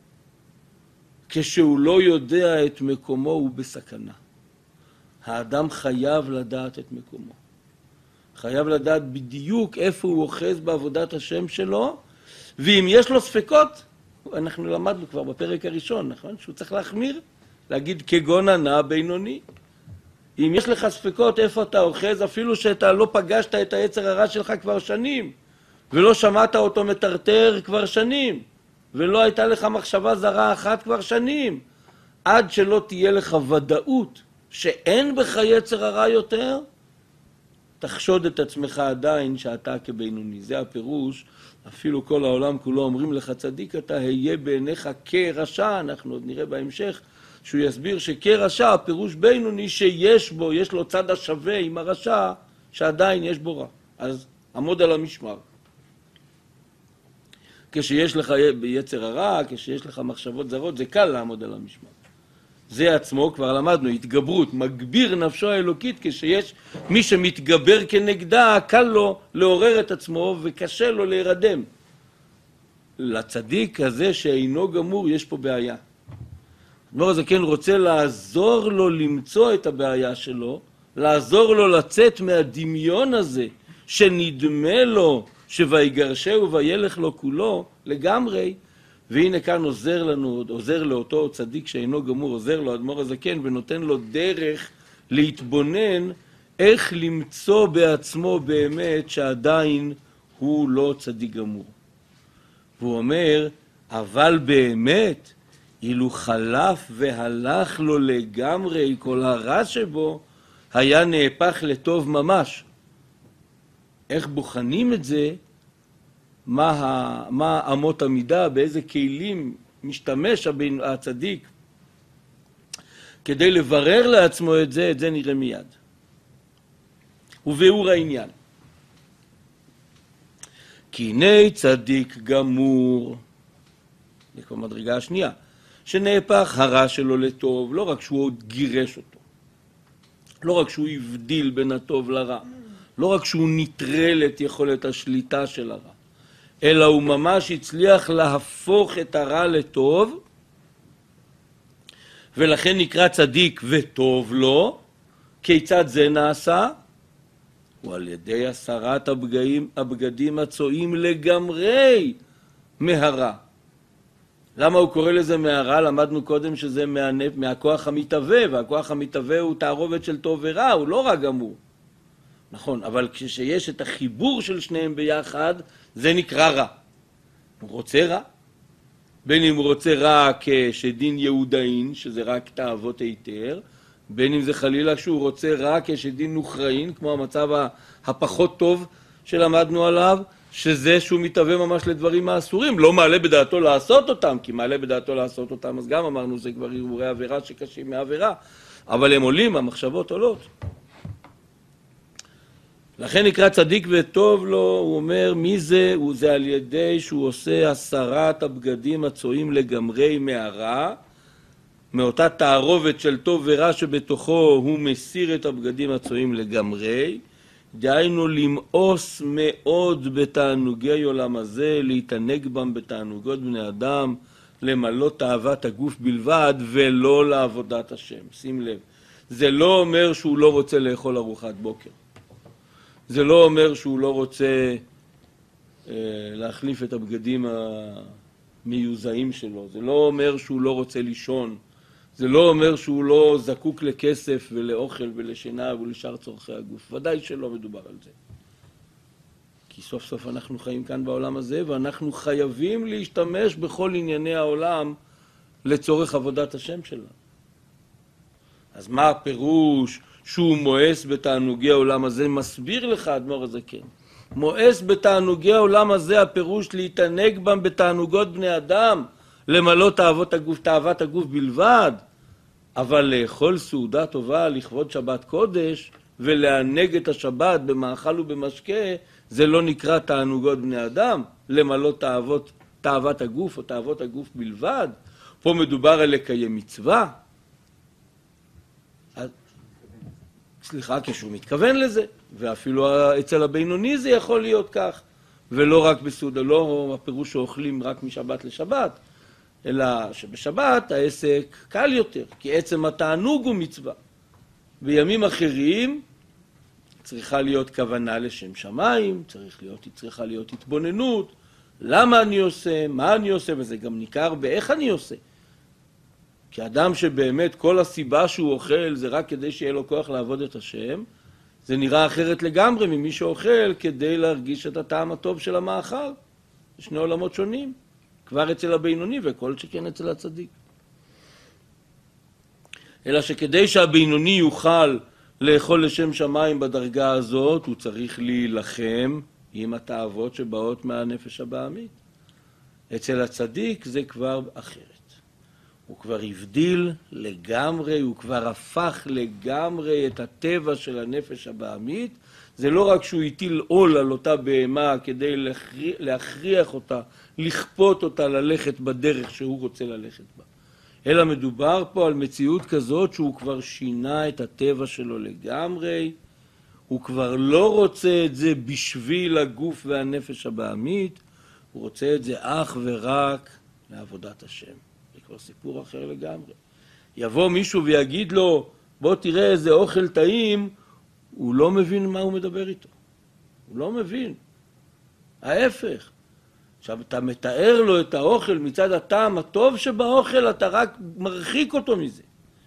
כשהוא לא יודע את מקומו הוא בסכנה. האדם חייב לדעת את מקומו. חייב לדעת בדיוק איפה הוא אוחז בעבודת השם שלו, ואם יש לו ספקות, אנחנו למדנו כבר בפרק הראשון, נכון? שהוא צריך להחמיר, להגיד כגון הנע בינוני. אם יש לך ספקות איפה אתה אוחז, אפילו שאתה לא פגשת את היצר הרע שלך כבר שנים, ולא שמעת אותו מטרטר כבר שנים, ולא הייתה לך מחשבה זרה אחת כבר שנים, עד שלא תהיה לך ודאות שאין בך יצר הרע יותר, תחשוד את עצמך עדיין שאתה כבינוני. זה הפירוש, אפילו כל העולם כולו אומרים לך צדיק אתה, היה בעיניך כרשע, אנחנו עוד נראה בהמשך, שהוא יסביר שכרשע הפירוש בינוני שיש בו, יש לו צד השווה עם הרשע, שעדיין יש בו רע. אז עמוד על המשמר. כשיש לך יצר הרע, כשיש לך מחשבות זרות, זה קל לעמוד על המשמר. זה עצמו, כבר למדנו, התגברות, מגביר נפשו האלוקית, כשיש מי שמתגבר כנגדה, קל לו לעורר את עצמו וקשה לו להירדם. לצדיק הזה שאינו גמור יש פה בעיה. האדמו"ר הזקן רוצה לעזור לו למצוא את הבעיה שלו, לעזור לו לצאת מהדמיון הזה, שנדמה לו שויגרשהו וילך לו כולו לגמרי, והנה כאן עוזר לנו, עוזר לאותו צדיק שאינו גמור, עוזר לו אדמו"ר הזקן ונותן לו דרך להתבונן איך למצוא בעצמו באמת שעדיין הוא לא צדיק גמור. והוא אומר, אבל באמת, אילו חלף והלך לו לגמרי כל הרע שבו, היה נהפך לטוב ממש. איך בוחנים את זה? מה, ה, מה אמות המידה, באיזה כלים משתמש הצדיק כדי לברר לעצמו את זה, את זה נראה מיד. וביאור העניין. כי הנה צדיק גמור, זה כבר מדרגה השנייה, שנהפך הרע שלו לטוב, לא רק שהוא עוד גירש אותו, לא רק שהוא הבדיל בין הטוב לרע, לא רק שהוא נטרל את יכולת השליטה של הרע, אלא הוא ממש הצליח להפוך את הרע לטוב, ולכן נקרא צדיק וטוב לו. כיצד זה נעשה? הוא על ידי הסרת הבגדים, הבגדים הצועים לגמרי מהרע. למה הוא קורא לזה מהרע? למדנו קודם שזה מה, מהכוח המתהווה, והכוח המתהווה הוא תערובת של טוב ורע, הוא לא רע גמור. נכון, אבל כשיש את החיבור של שניהם ביחד, זה נקרא רע. הוא רוצה רע. בין אם הוא רוצה רע כשדין יהודאין, שזה רק תאוות היתר, בין אם זה חלילה שהוא רוצה רע כשדין נוכראין, כמו המצב הפחות טוב שלמדנו עליו, שזה שהוא מתהווה ממש לדברים האסורים, לא מעלה בדעתו לעשות אותם, כי מעלה בדעתו לעשות אותם, אז גם אמרנו זה כבר הרהורי עבירה שקשים מעבירה, אבל הם עולים, המחשבות עולות. לכן נקרא צדיק וטוב לו, הוא אומר, מי זה? הוא זה על ידי שהוא עושה הסרת הבגדים הצועים לגמרי מהרע, מאותה תערובת של טוב ורע שבתוכו הוא מסיר את הבגדים הצועים לגמרי, דהיינו למאוס מאוד בתענוגי עולם הזה, להתענג בם בתענוגות בני אדם, למלא תאוות הגוף בלבד ולא לעבודת השם. שים לב, זה לא אומר שהוא לא רוצה לאכול ארוחת בוקר. זה לא אומר שהוא לא רוצה אה, להחליף את הבגדים המיוזעים שלו. זה לא אומר שהוא לא רוצה לישון. זה לא אומר שהוא לא זקוק לכסף ולאוכל ולשינה ולשאר צורכי הגוף. ודאי שלא מדובר על זה. כי סוף סוף אנחנו חיים כאן בעולם הזה, ואנחנו חייבים להשתמש בכל ענייני העולם לצורך עבודת השם שלנו. אז מה הפירוש שהוא מואס בתענוגי העולם הזה? מסביר לך אדמו"ר הזקן. מואס בתענוגי העולם הזה, הפירוש להתענג בם בתענוגות בני אדם, למלא תאוות הגוף, תאוות הגוף בלבד, אבל לאכול סעודה טובה לכבוד שבת קודש ולענג את השבת במאכל ובמשקה, זה לא נקרא תענוגות בני אדם, למלא תאוות, תאוות הגוף או תאוות הגוף בלבד. פה מדובר על לקיים מצווה. סליחה, כשהוא מתכוון לזה, ואפילו אצל הבינוני זה יכול להיות כך, ולא רק בסעודה, לא הפירוש שאוכלים רק משבת לשבת, אלא שבשבת העסק קל יותר, כי עצם התענוג הוא מצווה. בימים אחרים צריכה להיות כוונה לשם שמיים, צריך להיות, צריכה להיות התבוננות, למה אני עושה, מה אני עושה, וזה גם ניכר באיך אני עושה. כי אדם שבאמת כל הסיבה שהוא אוכל זה רק כדי שיהיה לו כוח לעבוד את השם, זה נראה אחרת לגמרי ממי שאוכל כדי להרגיש את הטעם הטוב של המאכל. זה שני עולמות שונים, כבר אצל הבינוני וכל שכן אצל הצדיק. אלא שכדי שהבינוני יוכל לאכול לשם שמיים בדרגה הזאת, הוא צריך להילחם עם התאוות שבאות מהנפש הבעמית. אצל הצדיק זה כבר אחרת. הוא כבר הבדיל לגמרי, הוא כבר הפך לגמרי את הטבע של הנפש הבעמית. זה לא רק שהוא הטיל עול על אותה בהמה כדי להכריח, להכריח אותה, לכפות אותה ללכת בדרך שהוא רוצה ללכת בה. אלא מדובר פה על מציאות כזאת שהוא כבר שינה את הטבע שלו לגמרי, הוא כבר לא רוצה את זה בשביל הגוף והנפש הבעמית, הוא רוצה את זה אך ורק לעבודת השם. זה כבר סיפור אחר לגמרי. יבוא מישהו ויגיד לו, בוא תראה איזה אוכל טעים, הוא לא מבין מה הוא מדבר איתו. הוא לא מבין. ההפך. עכשיו, אתה מתאר לו את האוכל מצד הטעם הטוב שבאוכל, אתה רק מרחיק אותו מזה.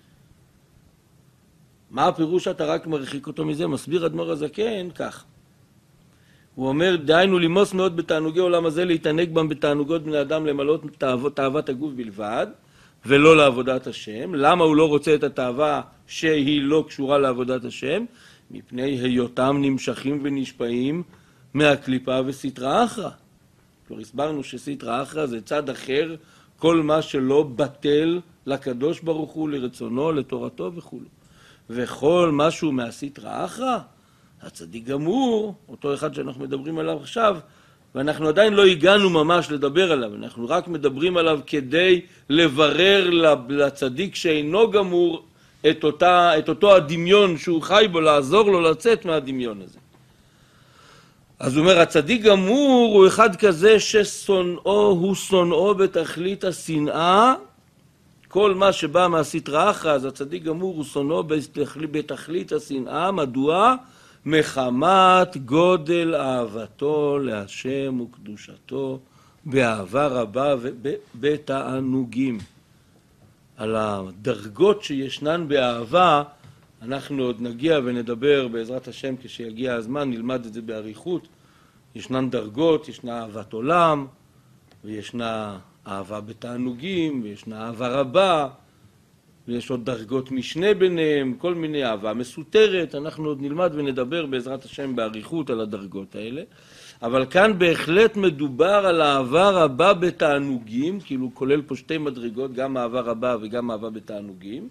מה הפירוש שאתה רק מרחיק אותו מזה? מסביר אדמו"ר הזקן כך. הוא אומר, דהיינו לימוס מאוד בתענוגי עולם הזה, להתענג בם בתענוגות בני אדם, למלות תאוות הגוף בלבד, ולא לעבודת השם. למה הוא לא רוצה את התאווה שהיא לא קשורה לעבודת השם? מפני היותם נמשכים ונשפעים מהקליפה וסתרא אחרא. כבר הסברנו שסתרא אחרא זה צד אחר, כל מה שלא בטל לקדוש ברוך הוא, לרצונו, לתורתו וכו'. וכל משהו מהסתרא אחרא, הצדיק גמור, אותו אחד שאנחנו מדברים עליו עכשיו, ואנחנו עדיין לא הגענו ממש לדבר עליו, אנחנו רק מדברים עליו כדי לברר לצדיק שאינו גמור את, אותה, את אותו הדמיון שהוא חי בו, לעזור לו לצאת מהדמיון הזה. אז הוא אומר, הצדיק גמור הוא אחד כזה ששונאו הוא שונאו בתכלית השנאה, כל מה שבא מהסתרא אחרא, אז הצדיק גמור הוא שונאו בתכלית השנאה, מדוע? מחמת גודל אהבתו להשם וקדושתו, באהבה רבה ובתענוגים. על הדרגות שישנן באהבה, אנחנו עוד נגיע ונדבר בעזרת השם כשיגיע הזמן, נלמד את זה באריכות. ישנן דרגות, ישנה אהבת עולם, וישנה אהבה בתענוגים, וישנה אהבה רבה, ויש עוד דרגות משנה ביניהם, כל מיני אהבה מסותרת. אנחנו עוד נלמד ונדבר בעזרת השם באריכות על הדרגות האלה. אבל כאן בהחלט מדובר על אהבה רבה בתענוגים, כאילו כולל פה שתי מדרגות, גם אהבה רבה וגם אהבה בתענוגים.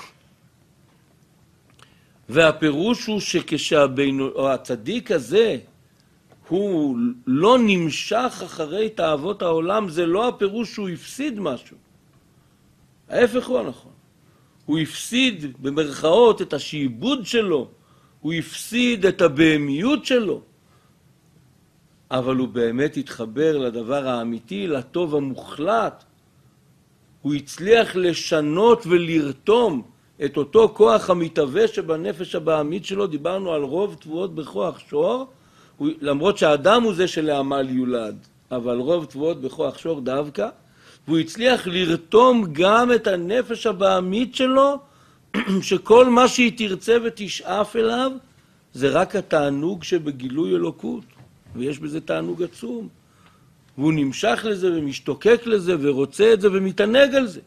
והפירוש הוא שכשהצדיק הזה הוא לא נמשך אחרי תאוות העולם, זה לא הפירוש שהוא הפסיד משהו. ההפך הוא הנכון. הוא הפסיד במרכאות את השעבוד שלו, הוא הפסיד את הבהמיות שלו, אבל הוא באמת התחבר לדבר האמיתי, לטוב המוחלט. הוא הצליח לשנות ולרתום את אותו כוח המתהווה שבנפש הבהמית שלו. דיברנו על רוב תבואות בכוח שור, הוא, למרות שהאדם הוא זה שלעמל יולד, אבל רוב תבואות בכוח שור דווקא, והוא הצליח לרתום גם את הנפש הבהמית שלו, שכל מה שהיא תרצה ותשאף אליו, זה רק התענוג שבגילוי אלוקות, ויש בזה תענוג עצום. והוא נמשך לזה ומשתוקק לזה ורוצה את זה ומתענג על זה.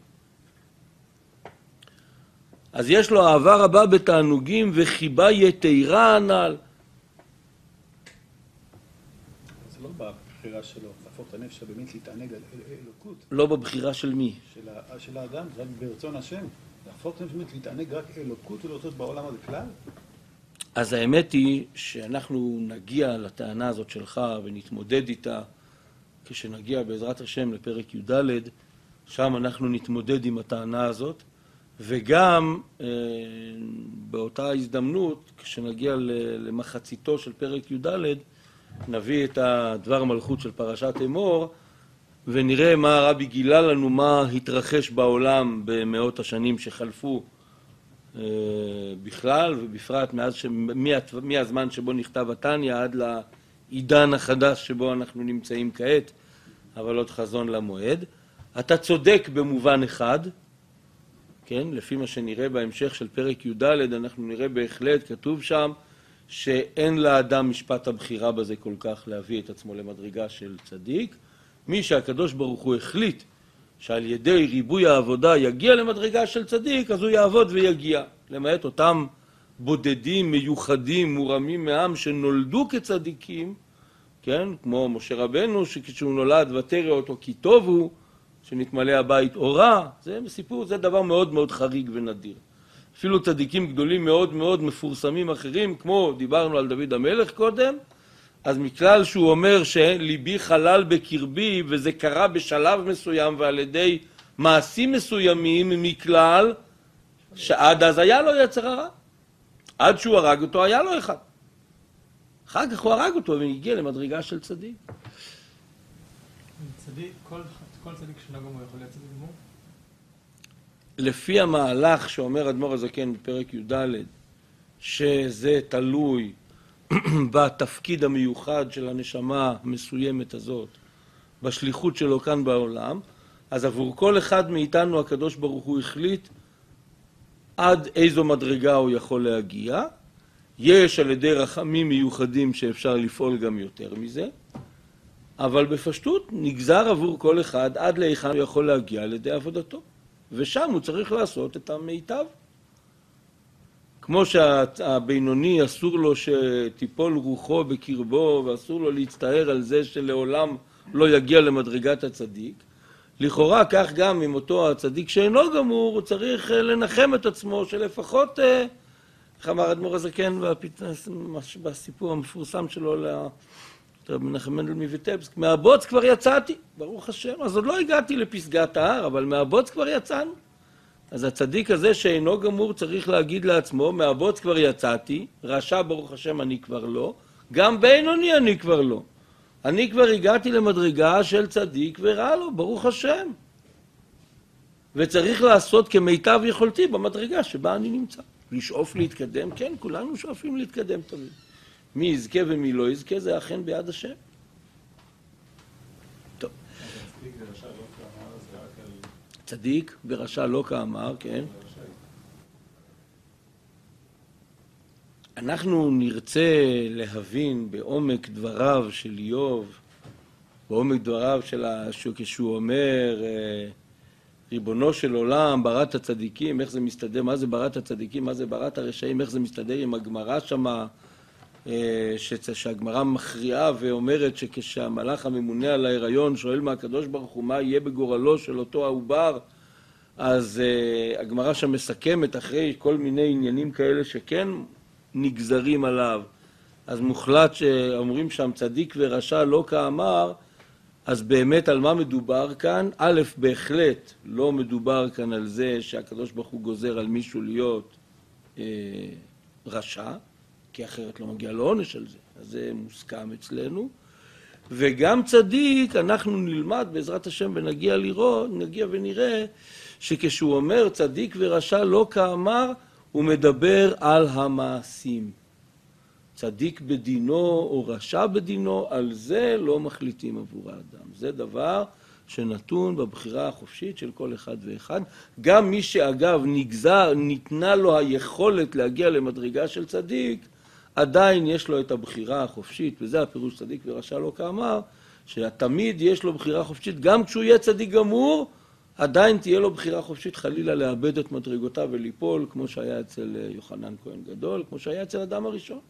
אז יש לו אהבה רבה בתענוגים וחיבה יתירה הנ"ל. זה לא בבחירה שלו, להפוך את הנפש הבאמת להתענג על אלוקות. לא בבחירה של מי? של, של האדם, רק ברצון השם. להפוך את הנפש הבאמת להתענג רק אלוקות ולרצות בעולם הזה כלל? אז האמת היא שאנחנו נגיע לטענה הזאת שלך ונתמודד איתה כשנגיע בעזרת השם לפרק י"ד, שם אנחנו נתמודד עם הטענה הזאת, וגם אה, באותה הזדמנות כשנגיע למחציתו של פרק י"ד נביא את הדבר מלכות של פרשת אמור ונראה מה הרבי גילה לנו, מה התרחש בעולם במאות השנים שחלפו בכלל ובפרט מאז ש... מהזמן שבו נכתב התניא עד לעידן החדש שבו אנחנו נמצאים כעת, אבל עוד חזון למועד. אתה צודק במובן אחד, כן? לפי מה שנראה בהמשך של פרק י"ד, אנחנו נראה בהחלט, כתוב שם, שאין לאדם משפט הבחירה בזה כל כך להביא את עצמו למדרגה של צדיק. מי שהקדוש ברוך הוא החליט שעל ידי ריבוי העבודה יגיע למדרגה של צדיק, אז הוא יעבוד ויגיע. למעט אותם בודדים, מיוחדים, מורמים מעם שנולדו כצדיקים, כן? כמו משה רבנו, שכשהוא נולד ותרא אותו כי טוב הוא, שנתמלא הבית אורה. זה סיפור, זה דבר מאוד מאוד חריג ונדיר. אפילו צדיקים גדולים מאוד מאוד מפורסמים אחרים, כמו דיברנו על דוד המלך קודם, אז מכלל שהוא אומר שליבי חלל בקרבי, וזה קרה בשלב מסוים ועל ידי מעשים מסוימים, מכלל שעד אז היה לו יצר הרע. עד שהוא הרג אותו היה לו אחד. אחר כך הוא הרג אותו והגיע למדרגה של צדיק. צדיק, כל, כל צדיק שלא גמור יכול להיות צדיק גמור? לפי המהלך שאומר אדמו"ר הזקן בפרק י"ד, שזה תלוי בתפקיד המיוחד של הנשמה המסוימת הזאת, בשליחות שלו כאן בעולם, אז עבור כל אחד מאיתנו הקדוש ברוך הוא החליט עד איזו מדרגה הוא יכול להגיע. יש על ידי רחמים מיוחדים שאפשר לפעול גם יותר מזה, אבל בפשטות נגזר עבור כל אחד עד להיכן הוא יכול להגיע על ידי עבודתו, ושם הוא צריך לעשות את המיטב. כמו שהבינוני אסור לו שתיפול רוחו בקרבו, ואסור לו להצטער על זה שלעולם לא יגיע למדרגת הצדיק, לכאורה כך גם עם אותו הצדיק שאינו גמור, הוא צריך לנחם את עצמו שלפחות, איך אמר אדמו"ר הזקן בסיפור המפורסם שלו לרבי מנחם מנדל מויטבסק, מהבוץ כבר יצאתי, ברוך השם, אז עוד לא הגעתי לפסגת ההר, אבל מהבוץ כבר יצאנו. אז הצדיק הזה שאינו גמור צריך להגיד לעצמו, מהבוץ כבר יצאתי, רשע ברוך השם אני כבר לא, גם בינוני אני כבר לא. אני כבר הגעתי למדרגה של צדיק ורע לו, ברוך השם. וצריך לעשות כמיטב יכולתי במדרגה שבה אני נמצא. לשאוף להתקדם, כן, כולנו שואפים להתקדם תמיד. מי יזכה ומי לא יזכה, זה אכן ביד השם. טוב. צדיק ורשע לא כאמר, כן. אנחנו נרצה להבין בעומק דבריו של איוב, בעומק דבריו של כשהוא אומר, ריבונו של עולם, ברת הצדיקים, איך זה מסתדר, מה זה ברת הצדיקים, מה זה ברת הרשעים, איך זה מסתדר עם הגמרא שמה, שהגמרא מכריעה ואומרת שכשהמלאך הממונה על ההיריון שואל מהקדוש ברוך הוא מה יהיה בגורלו של אותו העובר, אז הגמרא שם מסכמת אחרי כל מיני עניינים כאלה שכן נגזרים עליו, אז מוחלט שאומרים שם צדיק ורשע לא כאמר, אז באמת על מה מדובר כאן? א', בהחלט לא מדובר כאן על זה שהקדוש ברוך הוא גוזר על מישהו להיות אה, רשע, כי אחרת לא מגיע לו עונש על זה, אז זה מוסכם אצלנו. וגם צדיק, אנחנו נלמד בעזרת השם ונגיע לראות, נגיע ונראה שכשהוא אומר צדיק ורשע לא כאמר, הוא מדבר על המעשים. צדיק בדינו או רשע בדינו, על זה לא מחליטים עבור האדם. זה דבר שנתון בבחירה החופשית של כל אחד ואחד. גם מי שאגב נגזר, ניתנה לו היכולת להגיע למדרגה של צדיק, עדיין יש לו את הבחירה החופשית, וזה הפירוש צדיק ורשע לא כאמר, שתמיד יש לו בחירה חופשית, גם כשהוא יהיה צדיק גמור, עדיין תהיה לו בחירה חופשית חלילה לאבד את מדרגותיו וליפול, כמו שהיה אצל יוחנן כהן גדול, כמו שהיה אצל אדם הראשון.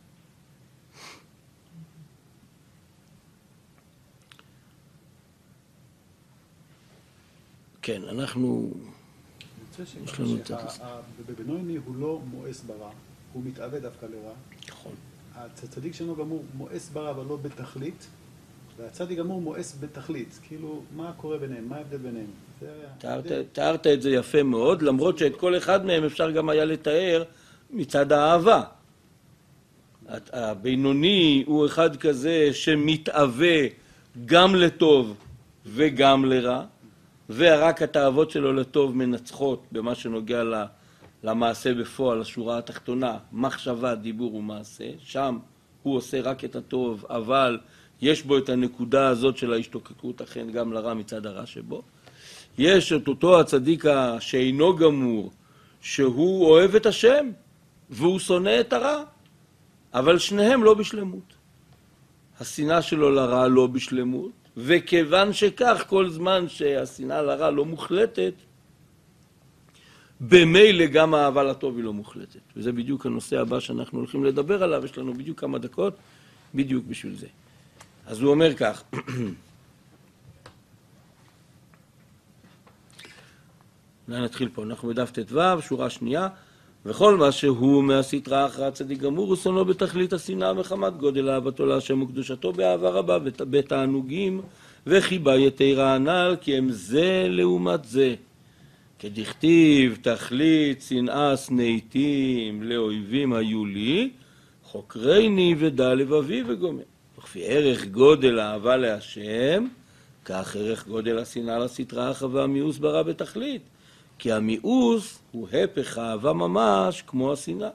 כן, אנחנו... יש לנו את זה. בבינוני הוא לא מואס ברע, הוא מתאבד דווקא לרע. נכון. הצדיק שלנו גמור מואס ברע, אבל לא בתכלית, והצדיק גמור מואס בתכלית. כאילו, מה קורה ביניהם? מה ההבדל ביניהם? תיארת את זה יפה מאוד, למרות שאת כל אחד מהם אפשר גם היה לתאר מצד האהבה. הבינוני הוא אחד כזה שמתאווה גם לטוב וגם לרע, ורק התאוות שלו לטוב מנצחות במה שנוגע למעשה בפועל, לשורה התחתונה, מחשבה, דיבור ומעשה. שם הוא עושה רק את הטוב, אבל יש בו את הנקודה הזאת של ההשתוקקות אכן גם לרע מצד הרע שבו. יש את אותו הצדיק שאינו גמור, שהוא אוהב את השם והוא שונא את הרע, אבל שניהם לא בשלמות. השנאה שלו לרע לא בשלמות, וכיוון שכך כל זמן שהשנאה לרע לא מוחלטת, במילא גם האהבה לטוב היא לא מוחלטת. וזה בדיוק הנושא הבא שאנחנו הולכים לדבר עליו, יש לנו בדיוק כמה דקות, בדיוק בשביל זה. אז הוא אומר כך, נתחיל פה, אנחנו בדף ט"ו, שורה שנייה, וכל מה שהוא מהסתרה אחרי הצדיק גמור, הוא שונא בתכלית השנאה מחמת גודל אהבתו להשם וקדושתו באהבה רבה בתענוגים, וחיבה יתרה הנ"ל, כי הם זה לעומת זה. כדכתיב תכלית שנאה שנאתים לאויבים היו לי, חוקרני ודע לבבי וגומר. וכפי ערך גודל אהבה להשם, כך ערך גודל השנאה לסתרה אחרא והמיאוס ברע בתכלית. כי המיאוס הוא הפך האהבה ממש כמו השנאה.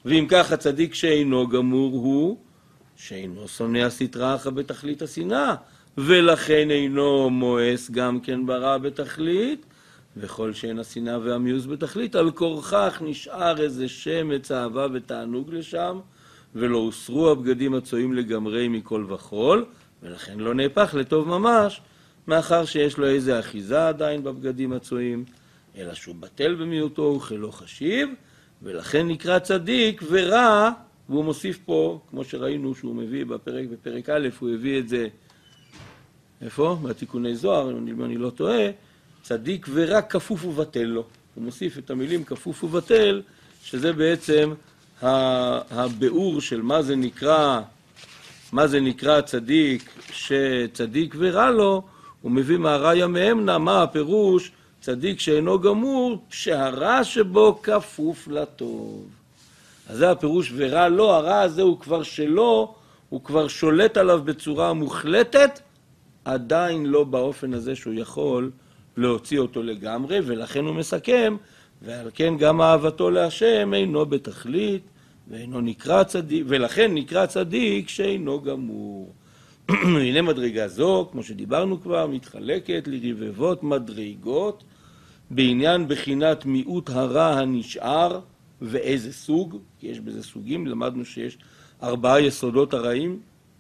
ואם כך הצדיק שאינו גמור הוא שאינו שונא הסטרא אחרא בתכלית השנאה, ולכן אינו מואס גם כן ברע בתכלית, וכל שאין השנאה והמיאוס בתכלית, על כורכך נשאר איזה שמץ אהבה ותענוג לשם, ולא הוסרו הבגדים הצועים לגמרי מכל וכל, ולכן לא נהפך לטוב ממש, מאחר שיש לו איזה אחיזה עדיין בבגדים הצועים, אלא שהוא בטל במיעוטו וכלא חשיב, ולכן נקרא צדיק ורע, והוא מוסיף פה, כמו שראינו שהוא מביא בפרק, בפרק א', הוא הביא את זה, איפה? בתיקוני זוהר, אם אני לא טועה, צדיק ורע כפוף ובטל לו. הוא מוסיף את המילים כפוף ובטל, שזה בעצם הביאור של מה זה נקרא, מה זה נקרא צדיק, שצדיק ורע לו, הוא מביא מהראיה מהאמנה, מה הפירוש? צדיק שאינו גמור, שהרע שבו כפוף לטוב. אז זה הפירוש ורע לא, הרע הזה הוא כבר שלו, הוא כבר שולט עליו בצורה מוחלטת, עדיין לא באופן הזה שהוא יכול להוציא אותו לגמרי, ולכן הוא מסכם, ועל כן גם אהבתו להשם אינו בתכלית, ואינו נקרא צדיק, ולכן נקרא צדיק שאינו גמור. הנה מדרגה זו, כמו שדיברנו כבר, מתחלקת לרבבות מדרגות, בעניין בחינת מיעוט הרע הנשאר, ואיזה סוג, כי יש בזה סוגים, למדנו שיש ארבעה יסודות הרעים,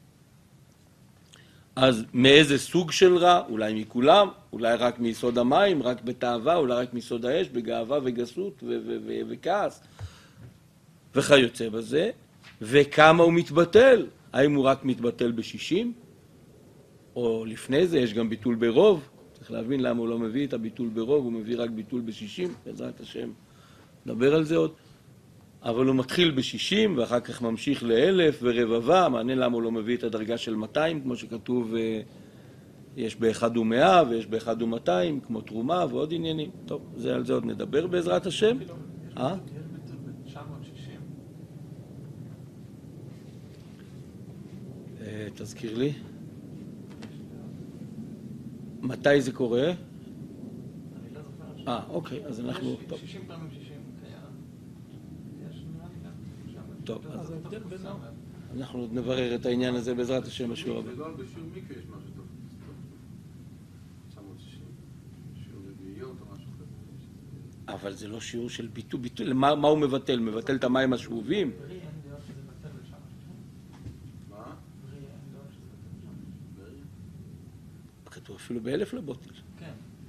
אז מאיזה סוג של רע, אולי מכולם, אולי רק מיסוד המים, רק בתאווה, אולי רק מיסוד האש, בגאווה וגסות ו- ו- ו- וכעס, וכיוצא בזה, וכמה הוא מתבטל, האם הוא רק מתבטל בשישים, או לפני זה יש גם ביטול ברוב, צריך להבין למה הוא לא מביא את הביטול ברוב, הוא מביא רק ביטול בשישים, בעזרת השם, נדבר על זה עוד, אבל הוא מתחיל בשישים ואחר כך ממשיך לאלף ורבבה, מעניין למה הוא לא מביא את הדרגה של מאתיים, כמו שכתוב, יש באחד ומאה ויש באחד ומאתיים, כמו תרומה ועוד עניינים. טוב, זה, על זה עוד נדבר בעזרת השם. אה? תזכיר לי. מתי זה קורה? אה, אוקיי, אז אנחנו... שישים פעמים שישים. טוב, אז אנחנו עוד נברר את העניין הזה בעזרת השם בשיעור הבא. בשיעור מקווה יש משהו טוב. תשע מאות שישים. שיעור רביעיות או משהו כזה. אבל זה לא שיעור של ביטול. ביטול. מה, מה הוא מבטל? מבטל את המים השאובים? ברי אין דעות שזה בטל לשם. מה? ברי אין דעות שזה בטל לשם. ברי? כתוב אפילו באלף לבוטל. כן.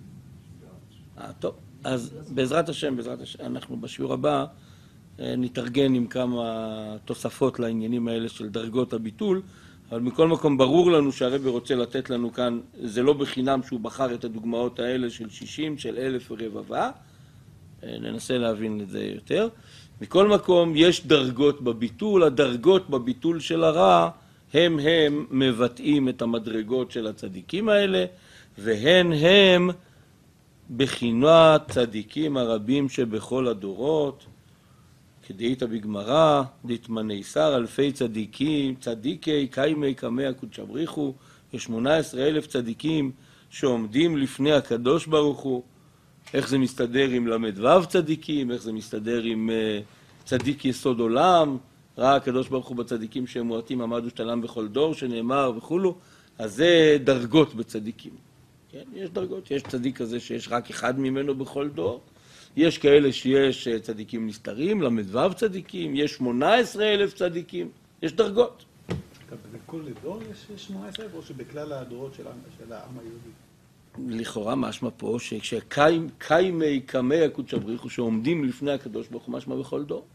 אה, טוב. אז בעזרת השם, בעזרת השם, אנחנו בשיעור הבא נתארגן עם כמה תוספות לעניינים האלה של דרגות הביטול, אבל מכל מקום ברור לנו שהרבי רוצה לתת לנו כאן, זה לא בחינם שהוא בחר את הדוגמאות האלה של שישים, של אלף ורבבה, ננסה להבין את זה יותר. מכל מקום יש דרגות בביטול, הדרגות בביטול של הרע הם הם מבטאים את המדרגות של הצדיקים האלה, והן הם בחינת צדיקים הרבים שבכל הדורות, כדאית בגמרא, דתמנייסר אלפי צדיקים, צדיקי קיימי קמי הקודש בריחו, יש שמונה עשרה אלף צדיקים שעומדים לפני הקדוש ברוך הוא. איך זה מסתדר עם למדוו צדיקים, איך זה מסתדר עם uh, צדיק יסוד עולם, ראה הקדוש ברוך הוא בצדיקים שהם מועטים עמד ושתלם בכל דור שנאמר וכולו, אז זה דרגות בצדיקים. כן? יש דרגות, יש צדיק כזה שיש רק אחד ממנו בכל דור, יש כאלה שיש צדיקים נסתרים, למדוו צדיקים, יש שמונה עשרה אלף צדיקים, יש דרגות. בכל דור יש שמונה עשרה אלף או שבכלל הדורות של העם היהודי? לכאורה משמע פה שקיימי קמי הקודש בריך הוא שעומדים לפני הקדוש ברוך הוא משמע בכל דור.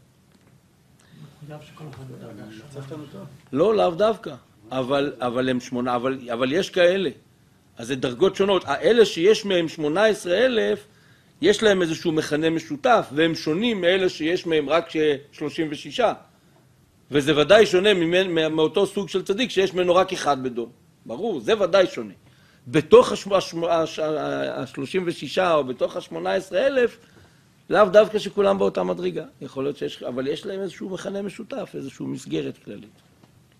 מחויב שכל אחד בדרגה שלו. צפת לנו טוב? לא, לאו דווקא, אבל, אבל הם שמונה, אבל, אבל יש כאלה. אז זה דרגות שונות. האלה שיש מהם שמונה עשרה אלף, יש להם איזשהו מכנה משותף, והם שונים מאלה שיש מהם רק שלושים ושש. וזה ודאי שונה מאותו סוג של צדיק שיש ממנו רק אחד בדור. ברור, זה ודאי שונה. בתוך ה-שלושים ושש או בתוך ה-שמונה עשרה אלף, לאו דווקא שכולם באותה מדרגה. יכול להיות שיש, אבל יש להם איזשהו מכנה משותף, איזשהו מסגרת כללית.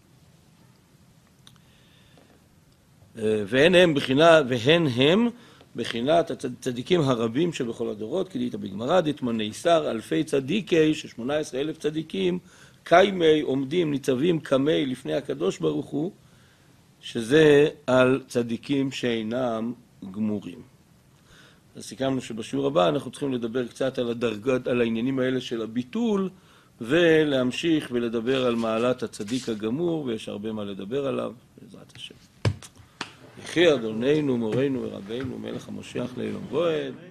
והן הם בחינה, והן הם בחינת הצדיקים הרבים שבכל הדורות, כדאית בגמרא, דתמני שר אלפי צדיקי, ש-שמונה עשרה אלף צדיקים, קיימי עומדים ניצבים קמי לפני הקדוש ברוך הוא, שזה על צדיקים שאינם גמורים. אז סיכמנו שבשיעור הבא אנחנו צריכים לדבר קצת על הדרגות, על העניינים האלה של הביטול, ולהמשיך ולדבר על מעלת הצדיק הגמור, ויש הרבה מה לדבר עליו, בעזרת השם. יחי אדוננו, מורנו ורבנו, מלך המשיח לעולם ועד.